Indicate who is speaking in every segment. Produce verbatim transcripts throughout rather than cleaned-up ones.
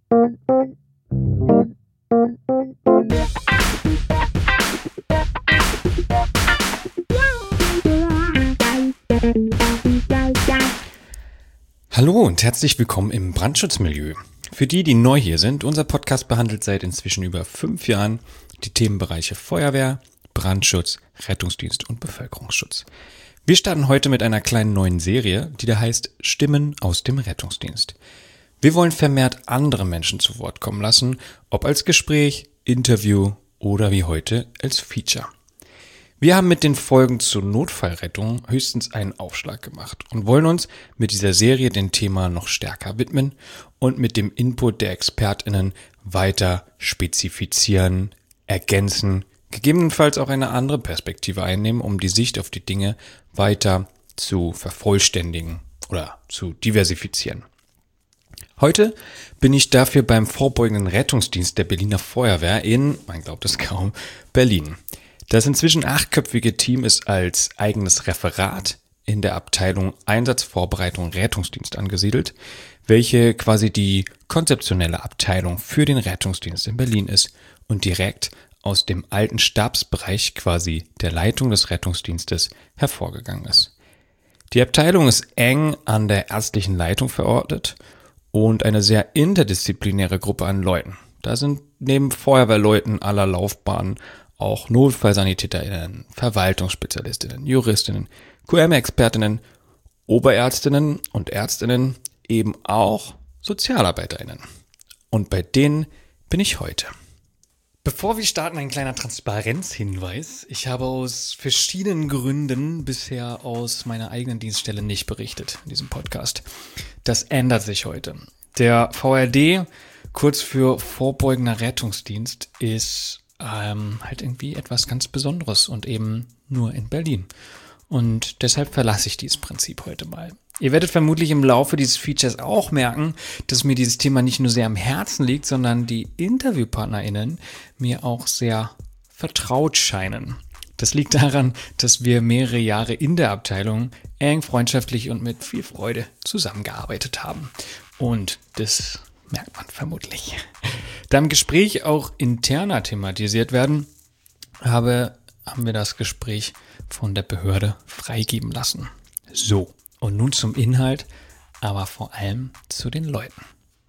Speaker 1: Hallo und herzlich willkommen im Brandschutzmilieu. Für die, die neu hier sind, unser Podcast behandelt seit inzwischen über fünf Jahren die Themenbereiche Feuerwehr, Brandschutz, Rettungsdienst und Bevölkerungsschutz. Wir starten heute mit einer kleinen neuen Serie, die da heißt Stimmen aus dem Rettungsdienst. Wir wollen vermehrt andere Menschen zu Wort kommen lassen, ob als Gespräch, Interview oder wie heute als Feature. Wir haben mit den Folgen zur Notfallrettung höchstens einen Aufschlag gemacht und wollen uns mit dieser Serie dem Thema noch stärker widmen und mit dem Input der ExpertInnen weiter spezifizieren, ergänzen, gegebenenfalls auch eine andere Perspektive einnehmen, um die Sicht auf die Dinge weiter zu vervollständigen oder zu diversifizieren. Heute bin ich dafür beim vorbeugenden Rettungsdienst der Berliner Feuerwehr in, man glaubt es kaum, Berlin. Das inzwischen achtköpfige Team ist als eigenes Referat in der Abteilung Einsatzvorbereitung Rettungsdienst angesiedelt, welche quasi die konzeptionelle Abteilung für den Rettungsdienst in Berlin ist und direkt aus dem alten Stabsbereich quasi der Leitung des Rettungsdienstes hervorgegangen ist. Die Abteilung ist eng an der ärztlichen Leitung verortet und eine sehr interdisziplinäre Gruppe an Leuten. Da sind neben Feuerwehrleuten aller Laufbahnen auch NotfallsanitäterInnen, VerwaltungsspezialistInnen, JuristInnen, Q M-ExpertInnen, Oberärztinnen und ÄrztInnen, eben auch SozialarbeiterInnen. Und bei denen bin ich heute. Bevor wir starten, ein kleiner Transparenzhinweis. Ich habe aus verschiedenen Gründen bisher aus meiner eigenen Dienststelle nicht berichtet in diesem Podcast. Das ändert sich heute. Der V R D, kurz für Vorbeugender Rettungsdienst, ist Ähm, halt irgendwie etwas ganz Besonderes und eben nur in Berlin. Und deshalb verlasse ich dieses Prinzip heute mal. Ihr werdet vermutlich im Laufe dieses Features auch merken, dass mir dieses Thema nicht nur sehr am Herzen liegt, sondern die InterviewpartnerInnen mir auch sehr vertraut scheinen. Das liegt daran, dass wir mehrere Jahre in der Abteilung eng, freundschaftlich und mit viel Freude zusammengearbeitet haben. Und das merkt man vermutlich. Da im Gespräch auch interner thematisiert werden, habe, haben wir das Gespräch von der Behörde freigeben lassen. So, und nun zum Inhalt, aber vor allem zu den Leuten.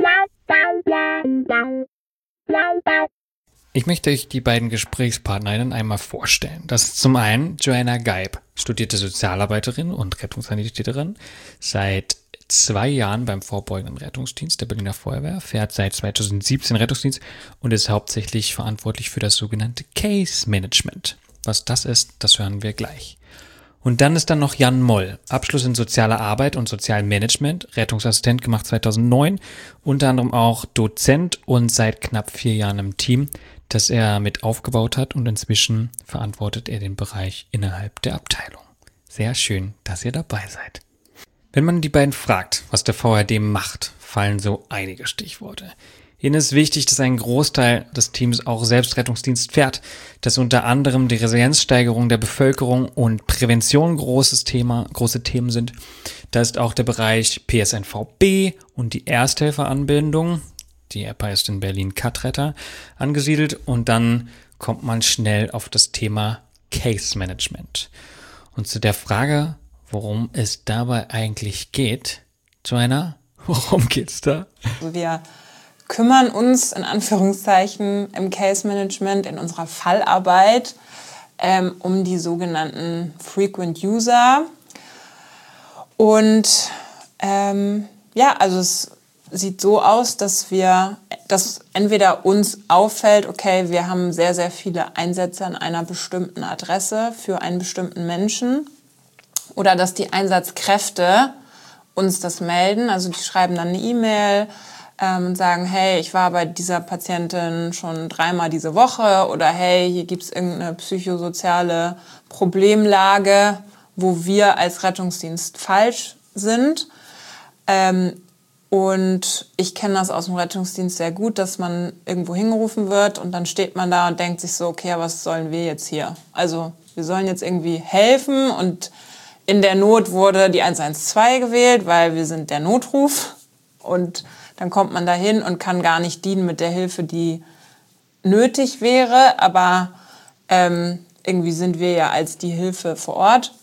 Speaker 1: Ich möchte euch die beiden Gesprächspartnerinnen einmal vorstellen. Das ist zum einen Joanna Geib, studierte Sozialarbeiterin und Rettungssanitäterin, seit zwei Jahren beim vorbeugenden Rettungsdienst der Berliner Feuerwehr, fährt seit zweitausendsiebzehn Rettungsdienst und ist hauptsächlich verantwortlich für das sogenannte Case Management. Was das ist, das hören wir gleich. Und dann ist dann noch Jan Moll, Abschluss in Soziale Arbeit und Sozialmanagement, Rettungsassistent gemacht zweitausendneun, unter anderem auch Dozent und seit knapp vier Jahren im Team, das er mit aufgebaut hat, und inzwischen verantwortet er den Bereich innerhalb der Abteilung. Sehr schön, dass ihr dabei seid. Wenn man die beiden fragt, was der V R D macht, fallen so einige Stichworte. Ihnen ist wichtig, dass ein Großteil des Teams auch selbst Rettungsdienst fährt, dass unter anderem die Resilienzsteigerung der Bevölkerung und Prävention großes Thema, große Themen sind. Da ist auch der Bereich P S N V B und die Ersthelferanbindung, die App heißt in Berlin Katretter, angesiedelt, und dann kommt man schnell auf das Thema Case Management. Und zu der Frage, worum es dabei eigentlich geht, Joanna, worum geht's da?
Speaker 2: Wir kümmern uns in Anführungszeichen im Case Management, in unserer Fallarbeit, ähm, um die sogenannten Frequent User. Und ähm, ja, also es sieht so aus, dass wir, dass entweder uns auffällt, okay, wir haben sehr, sehr viele Einsätze an einer bestimmten Adresse für einen bestimmten Menschen, oder dass die Einsatzkräfte uns das melden. Also die schreiben dann eine E-Mail ähm, und sagen, hey, ich war bei dieser Patientin schon dreimal diese Woche, oder hey, hier gibt es irgendeine psychosoziale Problemlage, wo wir als Rettungsdienst falsch sind. Ähm, und ich kenne das aus dem Rettungsdienst sehr gut, dass man irgendwo hingerufen wird und dann steht man da und denkt sich so, okay, was sollen wir jetzt hier? Also wir sollen jetzt irgendwie helfen, und in der Not wurde die eins eins zwei gewählt, weil wir sind der Notruf. Und dann kommt man dahin und kann gar nicht dienen mit der Hilfe, die nötig wäre, aber ähm, irgendwie sind wir ja als die Hilfe vor Ort.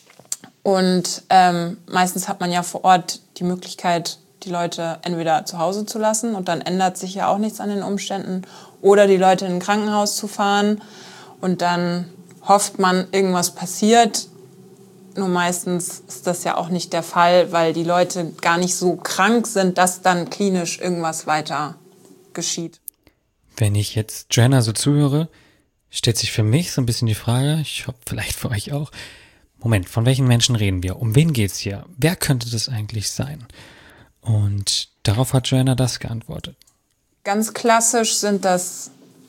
Speaker 2: Und ähm, meistens hat man ja vor Ort die Möglichkeit, die Leute entweder zu Hause zu lassen und dann ändert sich ja auch nichts an den Umständen, oder die Leute in ein Krankenhaus zu fahren und dann hofft man, irgendwas passiert. Nur meistens ist das ja auch nicht der Fall, weil die Leute gar nicht so krank sind, dass dann klinisch irgendwas weiter geschieht.
Speaker 1: Wenn ich jetzt Joanna so zuhöre, stellt sich für mich so ein bisschen die Frage, ich hoffe vielleicht für euch auch, Moment, von welchen Menschen reden wir? Um wen geht's hier? Wer könnte das eigentlich sein? Und darauf hat Joanna das geantwortet.
Speaker 2: Ganz klassisch sind das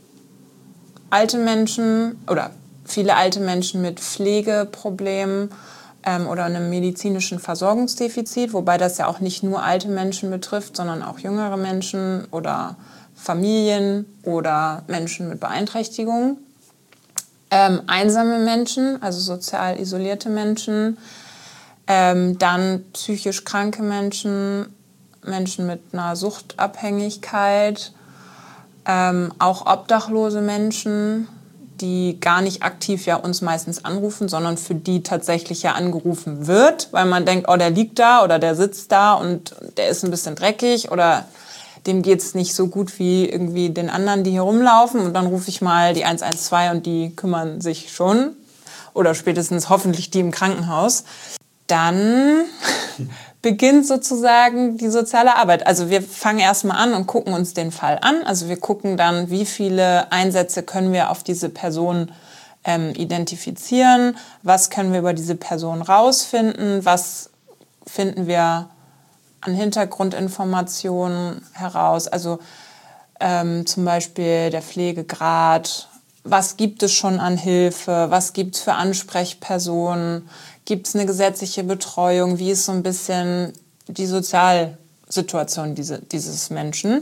Speaker 2: alte Menschen oder viele alte Menschen mit Pflegeproblemen ähm, oder einem medizinischen Versorgungsdefizit, wobei das ja auch nicht nur alte Menschen betrifft, sondern auch jüngere Menschen oder Familien oder Menschen mit Beeinträchtigungen. Ähm, einsame Menschen, also sozial isolierte Menschen, ähm, dann psychisch kranke Menschen, Menschen mit einer Suchtabhängigkeit, ähm, auch obdachlose Menschen, die gar nicht aktiv ja uns meistens anrufen, sondern für die tatsächlich ja angerufen wird, weil man denkt, oh, der liegt da oder der sitzt da und der ist ein bisschen dreckig oder dem geht's nicht so gut wie irgendwie den anderen, die hier rumlaufen, und dann rufe ich mal die eins eins zwei und die kümmern sich schon oder spätestens hoffentlich die im Krankenhaus. Dann beginnt sozusagen die soziale Arbeit. Also wir fangen erstmal an und gucken uns den Fall an. Also wir gucken dann, wie viele Einsätze können wir auf diese Person ähm, identifizieren, was können wir über diese Person rausfinden, was finden wir an Hintergrundinformationen heraus. Also ähm, zum Beispiel der Pflegegrad, was gibt es schon an Hilfe, was gibt es für Ansprechpersonen, gibt es eine gesetzliche Betreuung, wie ist so ein bisschen die Sozialsituation diese, dieses Menschen.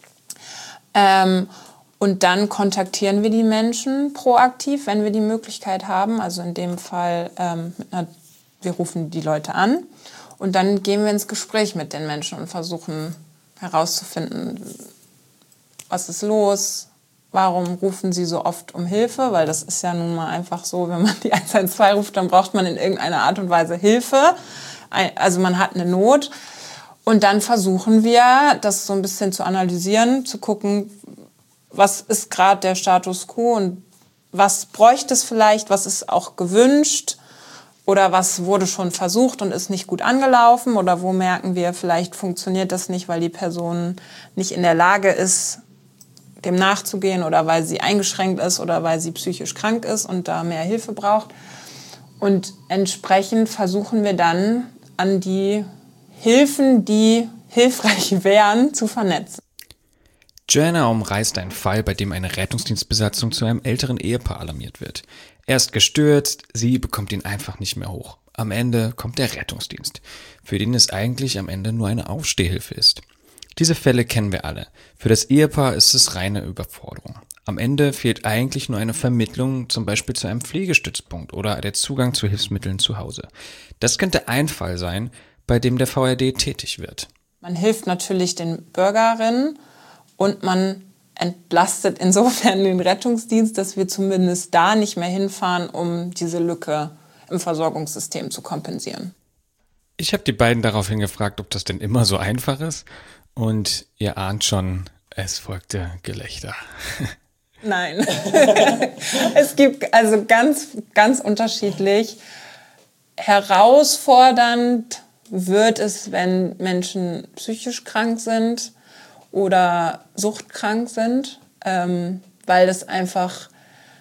Speaker 2: Ähm, und dann kontaktieren wir die Menschen proaktiv, wenn wir die Möglichkeit haben. Also in dem Fall, ähm, mit einer, wir rufen die Leute an und dann gehen wir ins Gespräch mit den Menschen und versuchen herauszufinden, was ist los, warum rufen sie so oft um Hilfe? Weil das ist ja nun mal einfach so, wenn man die eins eins zwei ruft, dann braucht man in irgendeiner Art und Weise Hilfe. Also man hat eine Not. Und dann versuchen wir, das so ein bisschen zu analysieren, zu gucken, was ist gerade der Status quo und was bräuchte es vielleicht, was ist auch gewünscht oder was wurde schon versucht und ist nicht gut angelaufen oder wo merken wir, vielleicht funktioniert das nicht, weil die Person nicht in der Lage ist, dem nachzugehen oder weil sie eingeschränkt ist oder weil sie psychisch krank ist und da mehr Hilfe braucht. Und entsprechend versuchen wir dann an die Hilfen, die hilfreich wären, zu vernetzen.
Speaker 1: Joanna umreißt einen Fall, bei dem eine Rettungsdienstbesatzung zu einem älteren Ehepaar alarmiert wird. Er ist gestürzt, sie bekommt ihn einfach nicht mehr hoch. Am Ende kommt der Rettungsdienst, für den es eigentlich am Ende nur eine Aufstehhilfe ist. Diese Fälle kennen wir alle. Für das Ehepaar ist es reine Überforderung. Am Ende fehlt eigentlich nur eine Vermittlung, zum Beispiel zu einem Pflegestützpunkt oder der Zugang zu Hilfsmitteln zu Hause. Das könnte ein Fall sein, bei dem der V R D tätig wird.
Speaker 2: Man hilft natürlich den Bürgerinnen und man entlastet insofern den Rettungsdienst, dass wir zumindest da nicht mehr hinfahren, um diese Lücke im Versorgungssystem zu kompensieren.
Speaker 1: Ich habe die beiden daraufhin gefragt, ob das denn immer so einfach ist. Und ihr ahnt schon, es folgte Gelächter.
Speaker 2: Nein. Es gibt also ganz, ganz unterschiedlich. Herausfordernd wird es, wenn Menschen psychisch krank sind oder suchtkrank sind, ähm, weil das einfach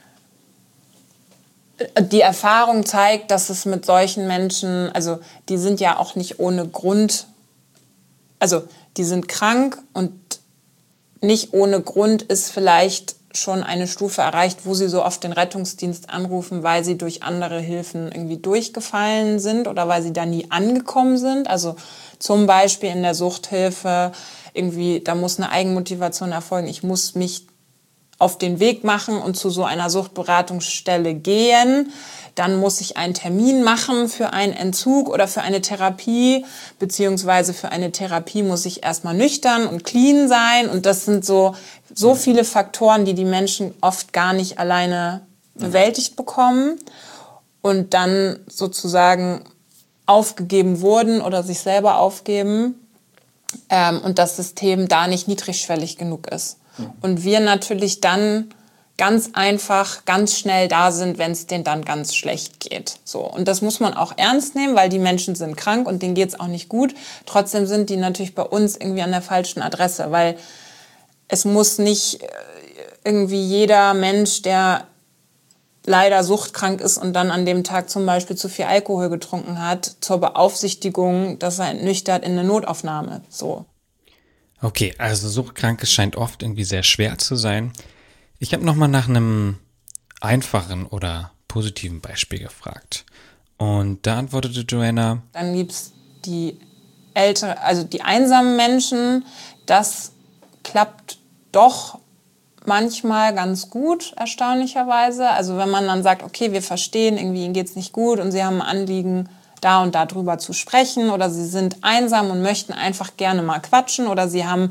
Speaker 2: die Erfahrung zeigt, dass es mit solchen Menschen, also die sind ja auch nicht ohne Grund, also die sind krank und nicht ohne Grund ist vielleicht schon eine Stufe erreicht, wo sie so oft den Rettungsdienst anrufen, weil sie durch andere Hilfen irgendwie durchgefallen sind oder weil sie da nie angekommen sind. Also zum Beispiel in der Suchthilfe irgendwie, da muss eine Eigenmotivation erfolgen. Ich muss mich auf den Weg machen und zu so einer Suchtberatungsstelle gehen. Dann muss ich einen Termin machen für einen Entzug oder für eine Therapie, beziehungsweise für eine Therapie muss ich erstmal nüchtern und clean sein. Und das sind so, so viele Faktoren, die die Menschen oft gar nicht alleine bewältigt bekommen und dann sozusagen aufgegeben wurden oder sich selber aufgeben ähm, und das System da nicht niedrigschwellig genug ist. Und wir natürlich dann ganz einfach, ganz schnell da sind, wenn es denen dann ganz schlecht geht. So. Und das muss man auch ernst nehmen, weil die Menschen sind krank und denen geht's auch nicht gut. Trotzdem sind die natürlich bei uns irgendwie an der falschen Adresse, weil es muss nicht irgendwie jeder Mensch, der leider suchtkrank ist und dann an dem Tag zum Beispiel zu viel Alkohol getrunken hat, zur Beaufsichtigung, dass er entnüchtert in eine Notaufnahme. So.
Speaker 1: Okay, also Suchtkranke scheint oft irgendwie sehr schwer zu sein. Ich habe nochmal nach einem einfachen oder positiven Beispiel gefragt. Und da antwortete Joanna:
Speaker 2: Dann gibt's die ältere, also die einsamen Menschen. Das klappt doch manchmal ganz gut, erstaunlicherweise. Also wenn man dann sagt, okay, wir verstehen, irgendwie ihnen geht's nicht gut und sie haben ein Anliegen, da und da drüber zu sprechen, oder sie sind einsam und möchten einfach gerne mal quatschen, oder sie haben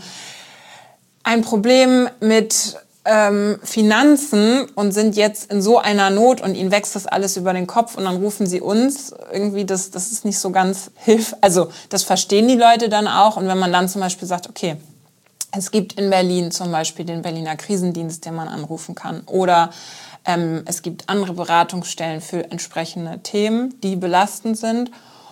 Speaker 2: ein Problem mit ähm, Finanzen und sind jetzt in so einer Not und ihnen wächst das alles über den Kopf und dann rufen sie uns. Irgendwie, das, das ist nicht so ganz hilfreich. Also das verstehen die Leute dann auch. Und wenn man dann zum Beispiel sagt, okay, es gibt in Berlin zum Beispiel den Berliner Krisendienst, den man anrufen kann, oder Ähm, es gibt andere Beratungsstellen für entsprechende Themen, die belastend sind.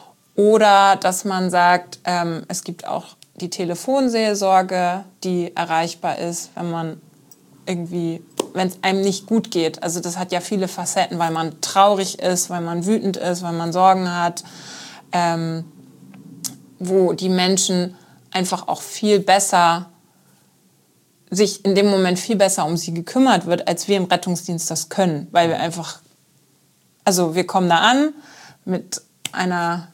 Speaker 2: Oder dass man sagt, ähm, es gibt auch die Telefonseelsorge, die erreichbar ist, wenn man irgendwie, wenn es einem nicht gut geht. Also das hat ja viele Facetten, weil man traurig ist, weil man wütend ist, weil man Sorgen hat, ähm, wo die Menschen einfach auch viel besser sich in dem Moment viel besser um sie gekümmert wird, als wir im Rettungsdienst das können. Weil wir einfach, also wir kommen da an mit einer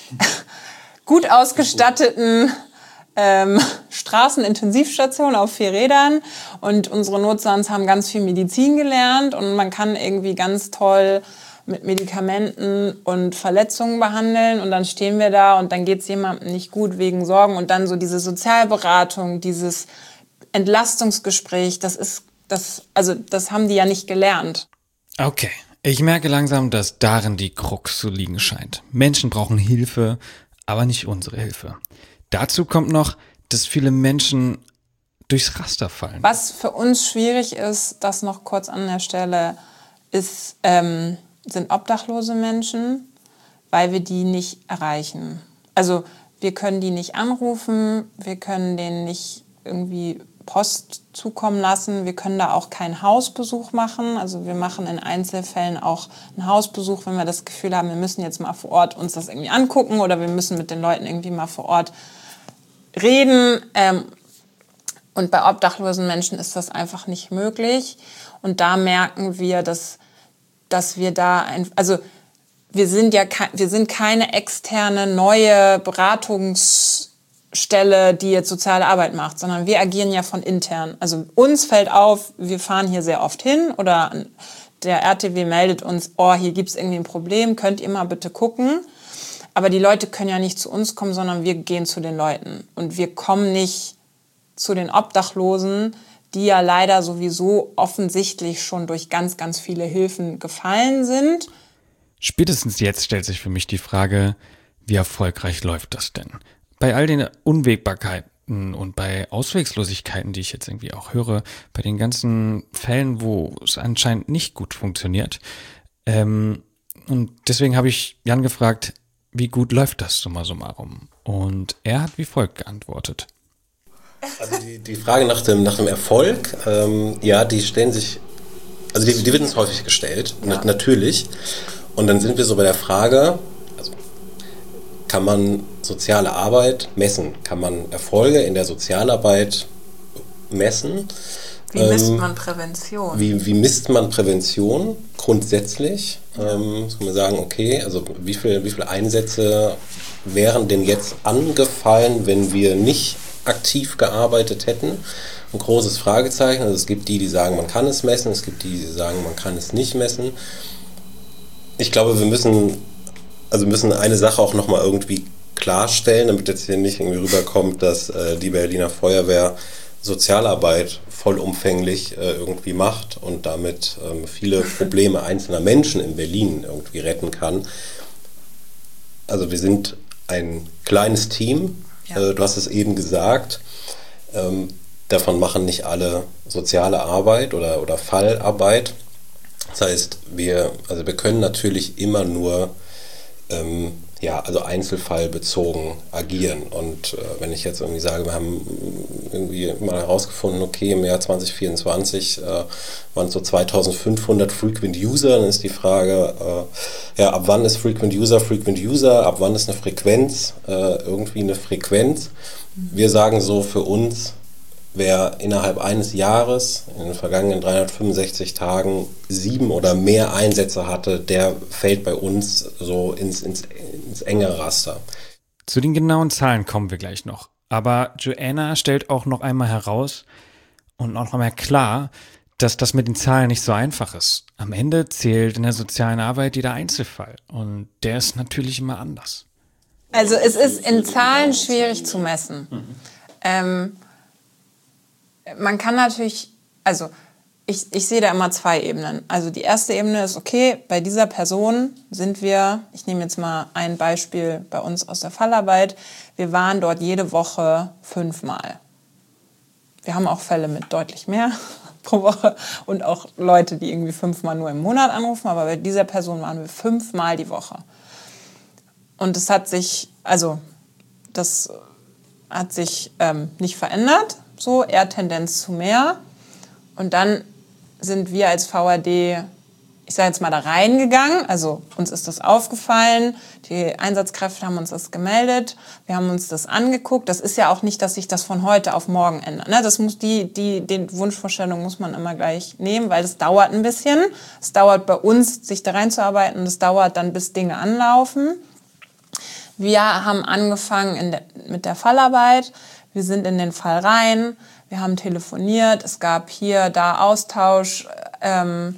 Speaker 2: gut ausgestatteten ähm, Straßenintensivstation auf vier Rädern und unsere Notsans haben ganz viel Medizin gelernt und man kann irgendwie ganz toll mit Medikamenten und Verletzungen behandeln und dann stehen wir da und dann geht es jemandem nicht gut wegen Sorgen und dann so diese Sozialberatung, dieses Entlastungsgespräch, das ist, das, also das haben die ja nicht gelernt.
Speaker 1: Okay, ich merke langsam, dass darin die Krux zu liegen scheint. Menschen brauchen Hilfe, aber nicht unsere Hilfe. Dazu kommt noch, dass viele Menschen durchs Raster fallen.
Speaker 2: Was für uns schwierig ist, das noch kurz an der Stelle, ist, ähm, sind obdachlose Menschen, weil wir die nicht erreichen. Also wir können die nicht anrufen, wir können denen nicht irgendwie Post zukommen lassen. Wir können da auch keinen Hausbesuch machen. Also wir machen in Einzelfällen auch einen Hausbesuch, wenn wir das Gefühl haben, wir müssen jetzt mal vor Ort uns das irgendwie angucken oder wir müssen mit den Leuten irgendwie mal vor Ort reden. Und bei obdachlosen Menschen ist das einfach nicht möglich. Und da merken wir, dass, dass wir da, ein, also wir sind ja ke- wir sind keine externe neue Beratungs Stelle, die jetzt soziale Arbeit macht, sondern wir agieren ja von intern. Also uns fällt auf, wir fahren hier sehr oft hin oder der R T W meldet uns, oh, hier gibt es irgendwie ein Problem, könnt ihr mal bitte gucken. Aber die Leute können ja nicht zu uns kommen, sondern wir gehen zu den Leuten. Und wir kommen nicht zu den Obdachlosen, die ja leider sowieso offensichtlich schon durch ganz, ganz viele Hilfen gefallen sind.
Speaker 1: Spätestens jetzt stellt sich für mich die Frage, wie erfolgreich läuft das denn? Bei all den Unwägbarkeiten und bei Auswegslosigkeiten, die ich jetzt irgendwie auch höre, bei den ganzen Fällen, wo es anscheinend nicht gut funktioniert. Ähm, und deswegen habe ich Jan gefragt, wie gut läuft das summa summarum? Und er hat wie folgt geantwortet.
Speaker 3: Also die, die Frage nach dem, nach dem Erfolg, ähm, ja, die stellen sich, also die, die wird uns häufig gestellt, ja. na, natürlich. Und dann sind wir so bei der Frage, also kann man soziale Arbeit messen? Kann man Erfolge in der Sozialarbeit messen?
Speaker 2: Wie ähm, misst man Prävention?
Speaker 3: Wie, wie misst man Prävention grundsätzlich? Ja. Ähm, soll man sagen, okay, also wie viel, wie viele Einsätze wären denn jetzt angefallen, wenn wir nicht aktiv gearbeitet hätten. Ein großes Fragezeichen. Also es gibt die, die sagen, man kann es messen. Es gibt die, die sagen, man kann es nicht messen. Ich glaube, wir müssen, also müssen eine Sache auch nochmal irgendwie klarstellen, damit jetzt hier nicht irgendwie rüberkommt, dass äh, die Berliner Feuerwehr Sozialarbeit vollumfänglich äh, irgendwie macht und damit ähm, viele Probleme einzelner Menschen in Berlin irgendwie retten kann. Also wir sind ein kleines Team, ja. äh, du hast es eben gesagt, ähm, davon machen nicht alle soziale Arbeit oder, oder Fallarbeit. Das heißt, wir, also wir können natürlich immer nur ähm, ja, also einzelfallbezogen agieren. Und äh, wenn ich jetzt irgendwie sage, wir haben irgendwie mal herausgefunden, okay, im Jahr zwanzig vierundzwanzig äh, waren es so zweitausendfünfhundert Frequent User, dann ist die Frage, äh, ja, ab wann ist Frequent User Frequent User, ab wann ist eine Frequenz äh, irgendwie eine Frequenz. Wir sagen so, für uns, wer innerhalb eines Jahres in den vergangenen dreihundertfünfundsechzig Tagen sieben oder mehr Einsätze hatte, der fällt bei uns so ins, ins, ins enge Raster.
Speaker 1: Zu den genauen Zahlen kommen wir gleich noch. Aber Joanna stellt auch noch einmal heraus und noch einmal klar, dass das mit den Zahlen nicht so einfach ist. Am Ende zählt in der sozialen Arbeit jeder Einzelfall. Und der ist natürlich immer anders.
Speaker 2: Also es ist in Zahlen schwierig zu messen. Mhm. Ähm, Man kann natürlich, also ich, ich sehe da immer zwei Ebenen. Also die erste Ebene ist, okay, bei dieser Person sind wir, ich nehme jetzt mal ein Beispiel bei uns aus der Fallarbeit, wir waren dort jede Woche fünfmal. Wir haben auch Fälle mit deutlich mehr pro Woche und auch Leute, die irgendwie fünfmal nur im Monat anrufen, aber bei dieser Person waren wir fünfmal die Woche. Und das hat sich, also das hat sich ähm, nicht verändert. So, eher Tendenz zu mehr. Und dann sind wir als V A D, ich sage jetzt mal, da reingegangen. Also uns ist das aufgefallen. Die Einsatzkräfte haben uns das gemeldet. Wir haben uns das angeguckt. Das ist ja auch nicht, dass sich das von heute auf morgen ändert. Ne? Das muss die, die, die Wunschvorstellung muss man immer gleich nehmen, weil das dauert ein bisschen. Es dauert bei uns, sich da reinzuarbeiten. Und es dauert dann, bis Dinge anlaufen. Wir haben angefangen in der, mit der Fallarbeit. Wir sind in den Fall rein, wir haben telefoniert, es gab hier, da Austausch, ähm,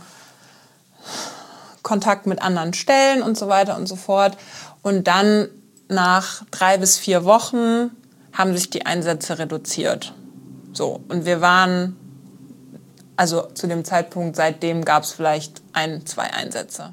Speaker 2: Kontakt mit anderen Stellen und so weiter und so fort. Und dann nach drei bis vier Wochen haben sich die Einsätze reduziert. So, und wir waren, also zu dem Zeitpunkt, seitdem gab es vielleicht ein, zwei Einsätze.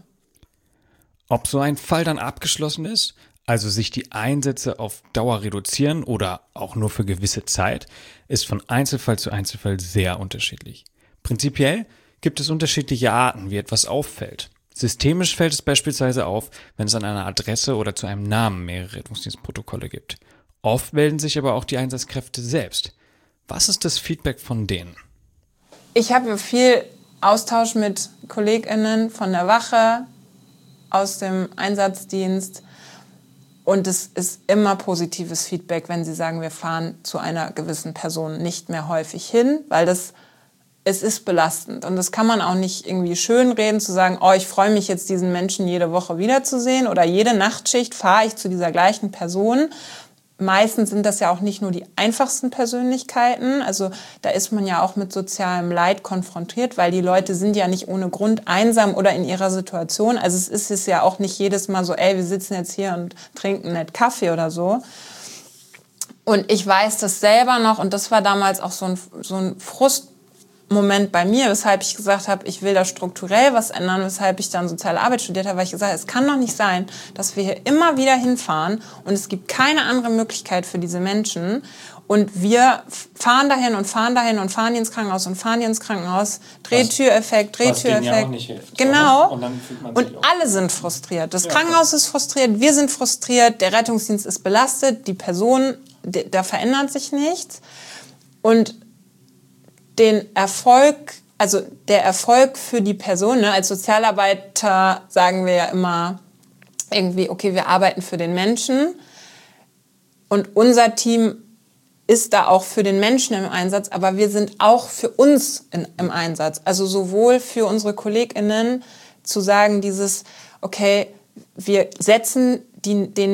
Speaker 1: Ob so ein Fall dann abgeschlossen ist? Also sich die Einsätze auf Dauer reduzieren oder auch nur für gewisse Zeit, ist von Einzelfall zu Einzelfall sehr unterschiedlich. Prinzipiell gibt es unterschiedliche Arten, wie etwas auffällt. Systemisch fällt es beispielsweise auf, wenn es an einer Adresse oder zu einem Namen mehrere Rettungsdienstprotokolle gibt. Oft melden sich aber auch die Einsatzkräfte selbst. Was ist das Feedback von denen?
Speaker 2: Ich habe viel Austausch mit KollegInnen von der Wache, aus dem Einsatzdienst. Und es ist immer positives Feedback, wenn sie sagen, wir fahren zu einer gewissen Person nicht mehr häufig hin, weil das, es ist belastend. Und das kann man auch nicht irgendwie schönreden, zu sagen, oh, ich freue mich jetzt, diesen Menschen jede Woche wiederzusehen oder jede Nachtschicht fahre ich zu dieser gleichen Person. Meistens sind das ja auch nicht nur die einfachsten Persönlichkeiten. Also da ist man ja auch mit sozialem Leid konfrontiert, weil die Leute sind ja nicht ohne Grund einsam oder in ihrer Situation. Also es ist es ja auch nicht jedes Mal so, ey, wir sitzen jetzt hier und trinken nett Kaffee oder so. Und ich weiß das selber noch und das war damals auch so ein, so ein Frustmoment bei mir, weshalb ich gesagt habe, ich will da strukturell was ändern, weshalb ich dann soziale Arbeit studiert habe, weil ich gesagt habe, es kann doch nicht sein, dass wir hier immer wieder hinfahren und es gibt keine andere Möglichkeit für diese Menschen und wir fahren dahin und fahren dahin und fahren die ins Krankenhaus und fahren die ins Krankenhaus, Drehtüreffekt, Drehtüreffekt. Was denen ja auch nicht hilft, genau. Und, dann fühlt man sich und alle sind frustriert. Das ja, Krankenhaus ist frustriert, wir sind frustriert, der Rettungsdienst ist belastet, die Person, da verändert sich nichts und den Erfolg, also der Erfolg für die Person, ne, als Sozialarbeiter sagen wir ja immer irgendwie, okay, wir arbeiten für den Menschen und unser Team ist da auch für den Menschen im Einsatz, aber wir sind auch für uns in, im Einsatz. Also sowohl für unsere KollegInnen zu sagen, dieses, okay, wir setzen die, den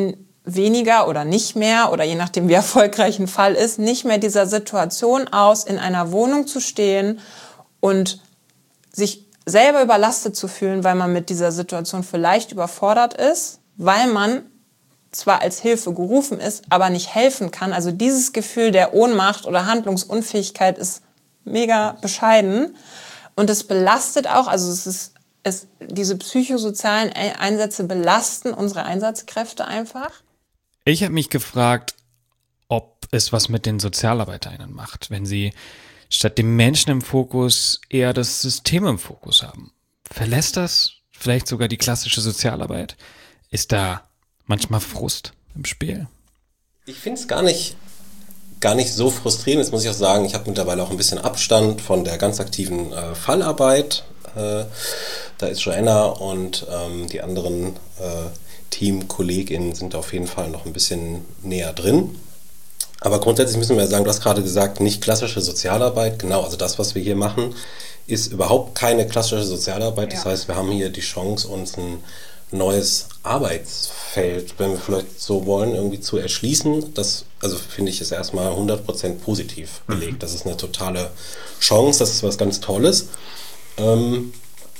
Speaker 2: weniger oder nicht mehr, oder je nachdem wie erfolgreich ein Fall ist, nicht mehr dieser Situation aus, in einer Wohnung zu stehen und sich selber überlastet zu fühlen, weil man mit dieser Situation vielleicht überfordert ist, weil man zwar als Hilfe gerufen ist, aber nicht helfen kann. Also dieses Gefühl der Ohnmacht oder Handlungsunfähigkeit ist mega bescheiden und es belastet auch, also es ist, es, diese psychosozialen Einsätze belasten unsere Einsatzkräfte einfach.
Speaker 1: Ich habe mich gefragt, ob es was mit den SozialarbeiterInnen macht, wenn sie statt dem Menschen im Fokus eher das System im Fokus haben. Verlässt das vielleicht sogar die klassische Sozialarbeit? Ist da manchmal Frust im Spiel?
Speaker 3: Ich finde es gar nicht, gar nicht so frustrierend. Jetzt muss ich auch sagen, ich habe mittlerweile auch ein bisschen Abstand von der ganz aktiven äh, Fallarbeit. Äh, da ist Joanna und ähm, die anderen äh, Teamkolleginnen sind auf jeden Fall noch ein bisschen näher drin. Aber grundsätzlich müssen wir sagen, du hast gerade gesagt, nicht klassische Sozialarbeit. Genau, also das, was wir hier machen, ist überhaupt keine klassische Sozialarbeit. Das ja. heißt, wir haben hier die Chance, uns ein neues Arbeitsfeld, wenn wir vielleicht so wollen, irgendwie zu erschließen. Das, also finde ich, ist erstmal hundert Prozent positiv belegt. Das ist eine totale Chance, das ist was ganz Tolles. Ähm,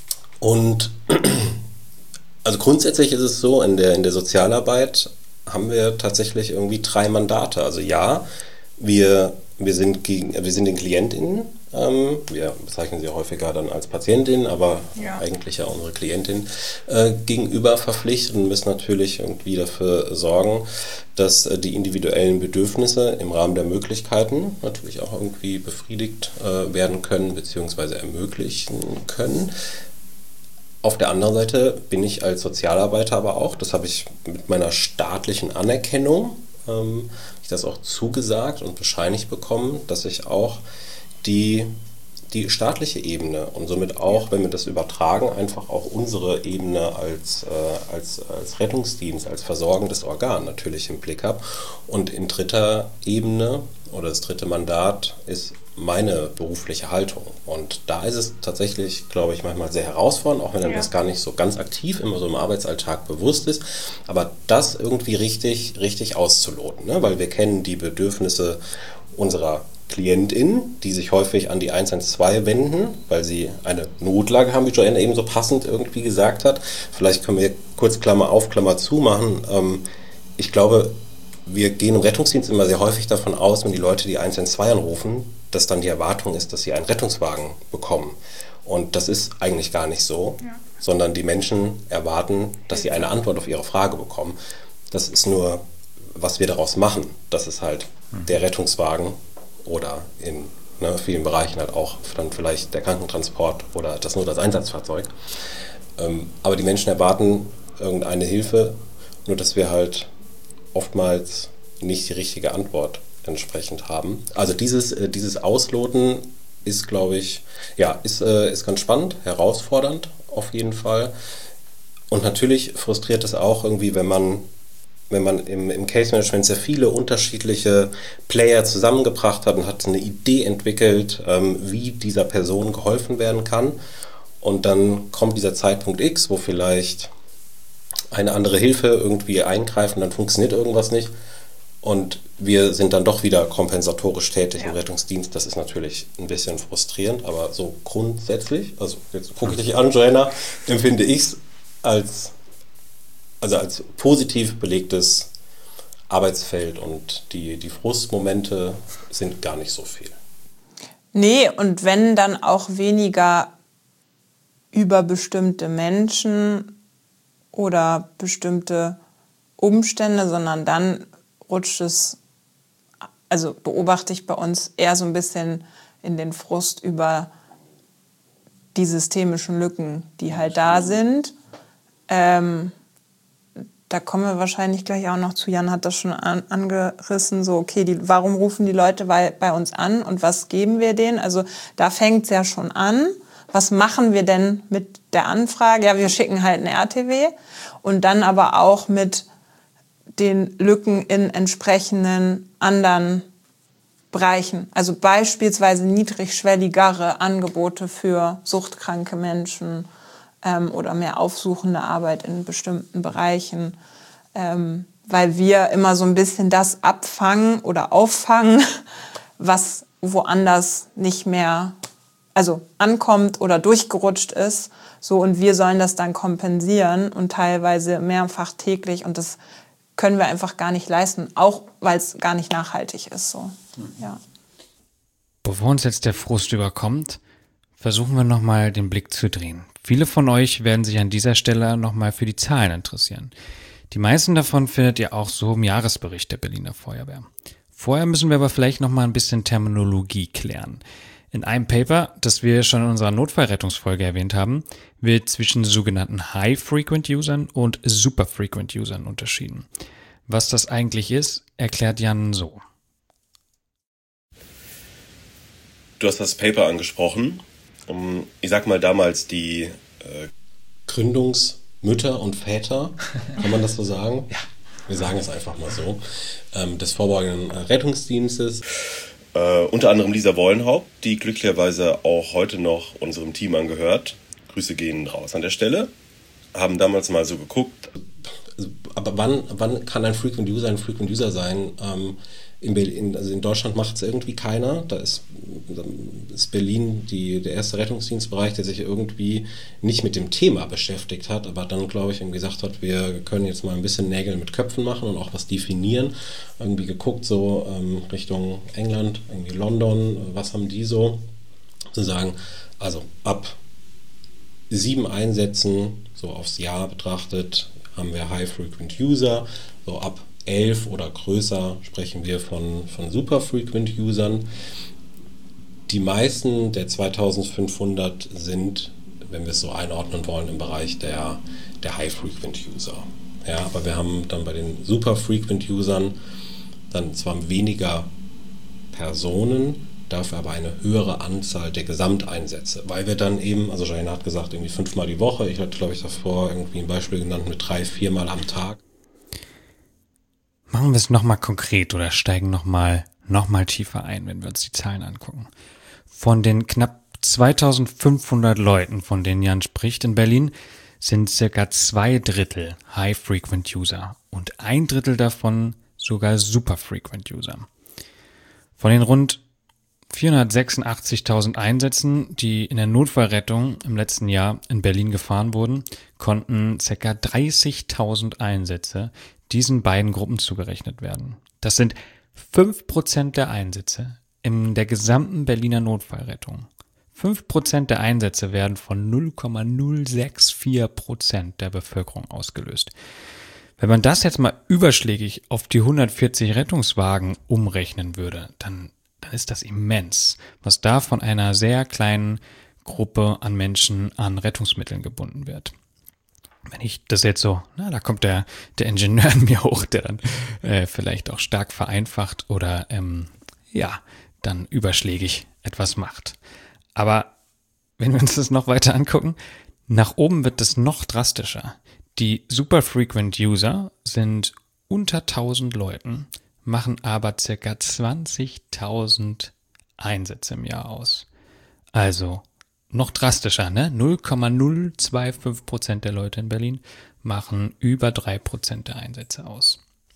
Speaker 3: und also grundsätzlich ist es so, in der, in der Sozialarbeit haben wir tatsächlich irgendwie drei Mandate. Also ja, wir, wir, sind, gegen, wir sind den KlientInnen, ähm, wir bezeichnen sie häufiger dann als Patientinnen, aber ja. eigentlich ja unsere Klientin äh, gegenüber verpflichtet und müssen natürlich irgendwie dafür sorgen, dass äh, die individuellen Bedürfnisse im Rahmen der Möglichkeiten natürlich auch irgendwie befriedigt äh, werden können bzw. ermöglichen können. Auf der anderen Seite bin ich als Sozialarbeiter aber auch, das habe ich mit meiner staatlichen Anerkennung, ähm, ich das auch zugesagt und bescheinigt bekommen, dass ich auch die, die staatliche Ebene und somit auch, wenn wir das übertragen, einfach auch unsere Ebene als, äh, als, als Rettungsdienst, als versorgendes Organ natürlich im Blick habe. Und in dritter Ebene oder das dritte Mandat ist meine berufliche Haltung. Und da ist es tatsächlich, glaube ich, manchmal sehr herausfordernd, auch wenn einem ja. das gar nicht so ganz aktiv immer so im Arbeitsalltag bewusst ist, aber das irgendwie richtig, richtig auszuloten, ne? Weil wir kennen die Bedürfnisse unserer KlientInnen, die sich häufig an die eins eins zwei wenden, weil sie eine Notlage haben, wie Joanna eben so passend irgendwie gesagt hat. Vielleicht können wir kurz Klammer auf, Klammer zu machen. Ähm, ich glaube, wir gehen im Rettungsdienst immer sehr häufig davon aus, wenn die Leute die eins eins zwei anrufen, dass dann die Erwartung ist, dass sie einen Rettungswagen bekommen. Und das ist eigentlich gar nicht so, ja. sondern die Menschen erwarten, dass sie eine Antwort auf ihre Frage bekommen. Das ist nur, was wir daraus machen. Das ist halt mhm. der Rettungswagen oder in ne, vielen Bereichen halt auch dann vielleicht der Krankentransport oder das nur das Einsatzfahrzeug. Ähm, aber die Menschen erwarten irgendeine Hilfe, nur dass wir halt oftmals nicht die richtige Antwort entsprechend haben. Also dieses, äh, dieses Ausloten ist, glaube ich, ja, ist, äh, ist ganz spannend, herausfordernd auf jeden Fall. Und natürlich frustriert es auch irgendwie, wenn man, wenn man im, im Case Management sehr viele unterschiedliche Player zusammengebracht hat und hat eine Idee entwickelt, ähm, wie dieser Person geholfen werden kann. Und dann kommt dieser Zeitpunkt X, wo vielleicht eine andere Hilfe irgendwie eingreift und dann funktioniert irgendwas nicht. Und wir sind dann doch wieder kompensatorisch tätig ja. im Rettungsdienst. Das ist natürlich ein bisschen frustrierend, aber so grundsätzlich, also jetzt gucke ich dich an, Joanna, empfinde ich es als, also als positiv belegtes Arbeitsfeld und die, die Frustmomente sind gar nicht so viel.
Speaker 2: Nee, und wenn dann auch weniger über bestimmte Menschen oder bestimmte Umstände, sondern dann rutscht es, also beobachte ich bei uns eher so ein bisschen in den Frust über die systemischen Lücken, die halt da sind. Ähm, da kommen wir wahrscheinlich gleich auch noch zu. Jan hat das schon an, angerissen, so okay, die, warum rufen die Leute bei, bei uns an und was geben wir denen? Also da fängt es ja schon an. Was machen wir denn mit der Anfrage? Ja, wir schicken halt eine R T W und dann aber auch mit den Lücken in entsprechenden anderen Bereichen. Also beispielsweise niedrigschwelligere Angebote für suchtkranke Menschen ähm, oder mehr aufsuchende Arbeit in bestimmten Bereichen. Ähm, weil wir immer so ein bisschen das abfangen oder auffangen, was woanders nicht mehr also ankommt oder durchgerutscht ist. So, und wir sollen das dann kompensieren und teilweise mehrfach täglich. Und das können wir einfach gar nicht leisten, auch weil es gar nicht nachhaltig ist. So. Ja.
Speaker 1: Bevor uns jetzt der Frust überkommt, versuchen wir nochmal den Blick zu drehen. Viele von euch werden sich an dieser Stelle nochmal für die Zahlen interessieren. Die meisten davon findet ihr auch so im Jahresbericht der Berliner Feuerwehr. Vorher müssen wir aber vielleicht nochmal ein bisschen Terminologie klären. In einem Paper, das wir schon in unserer Notfallrettungsfolge erwähnt haben, wird zwischen sogenannten High-Frequent-Usern und Super-Frequent-Usern unterschieden. Was das eigentlich ist, erklärt Jan so.
Speaker 4: Du hast das Paper angesprochen. Ich sag mal damals die äh
Speaker 3: Gründungsmütter und Väter, kann man das so sagen? Ja. Wir sagen es einfach mal so. Ähm, des vorbeugenden Rettungsdienstes.
Speaker 4: Äh, unter anderem Lisa Wollenhaupt, die glücklicherweise auch heute noch unserem Team angehört. Grüße gehen raus an der Stelle. Haben damals mal so geguckt.
Speaker 3: Also, aber wann, wann kann ein Frequent User ein Frequent User sein? Ähm, in, Berlin, also in Deutschland macht es irgendwie keiner. Da ist, ist Berlin die, der erste Rettungsdienstbereich, der sich irgendwie nicht mit dem Thema beschäftigt hat, aber dann, glaube ich, irgendwie gesagt hat, wir können jetzt mal ein bisschen Nägel mit Köpfen machen und auch was definieren. Irgendwie geguckt, so ähm, Richtung England, irgendwie London, was haben die so? Sozusagen, also ab sieben Einsätzen, so aufs Jahr betrachtet, haben wir High-Frequent-User, so ab elf oder größer sprechen wir von, von Super-Frequent-Usern. Die meisten der zweitausendfünfhundert sind, wenn wir es so einordnen wollen, im Bereich der, der High-Frequent-User. Ja, aber wir haben dann bei den Super-Frequent-Usern dann zwar weniger Personen, dafür aber eine höhere Anzahl der Gesamteinsätze, weil wir dann eben, also Janina hat gesagt, irgendwie fünfmal die Woche, ich hatte, glaube ich, davor irgendwie ein Beispiel genannt mit drei, viermal am Tag.
Speaker 1: Machen wir es nochmal konkret oder steigen nochmal noch mal tiefer ein, wenn wir uns die Zahlen angucken. Von den knapp zweitausendfünfhundert Leuten, von denen Jan spricht in Berlin, sind circa zwei Drittel High-Frequent-User und ein Drittel davon sogar Super-Frequent-User. Von den rund vierhundertsechsundachtzigtausend Einsätzen, die in der Notfallrettung im letzten Jahr in Berlin gefahren wurden, konnten ca. dreißigtausend Einsätze diesen beiden Gruppen zugerechnet werden. Das sind fünf Prozent der Einsätze in der gesamten Berliner Notfallrettung. fünf Prozent der Einsätze werden von null Komma null sechs vier Prozent der Bevölkerung ausgelöst. Wenn man das jetzt mal überschlägig auf die hundertvierzig Rettungswagen umrechnen würde, dann, dann ist das immens, was da von einer sehr kleinen Gruppe an Menschen an Rettungsmitteln gebunden wird. Wenn ich das jetzt so, na, da kommt der, der Ingenieur in mir hoch, der dann äh, vielleicht auch stark vereinfacht oder ähm, ja, dann überschlägig etwas macht. Aber wenn wir uns das noch weiter angucken, nach oben wird es noch drastischer. Die Super Frequent User sind unter tausend Leuten, machen aber circa zwanzigtausend Einsätze im Jahr aus. Also noch drastischer, ne? null Komma null zwei fünf Prozent der Leute in Berlin machen über drei Prozent der Einsätze aus.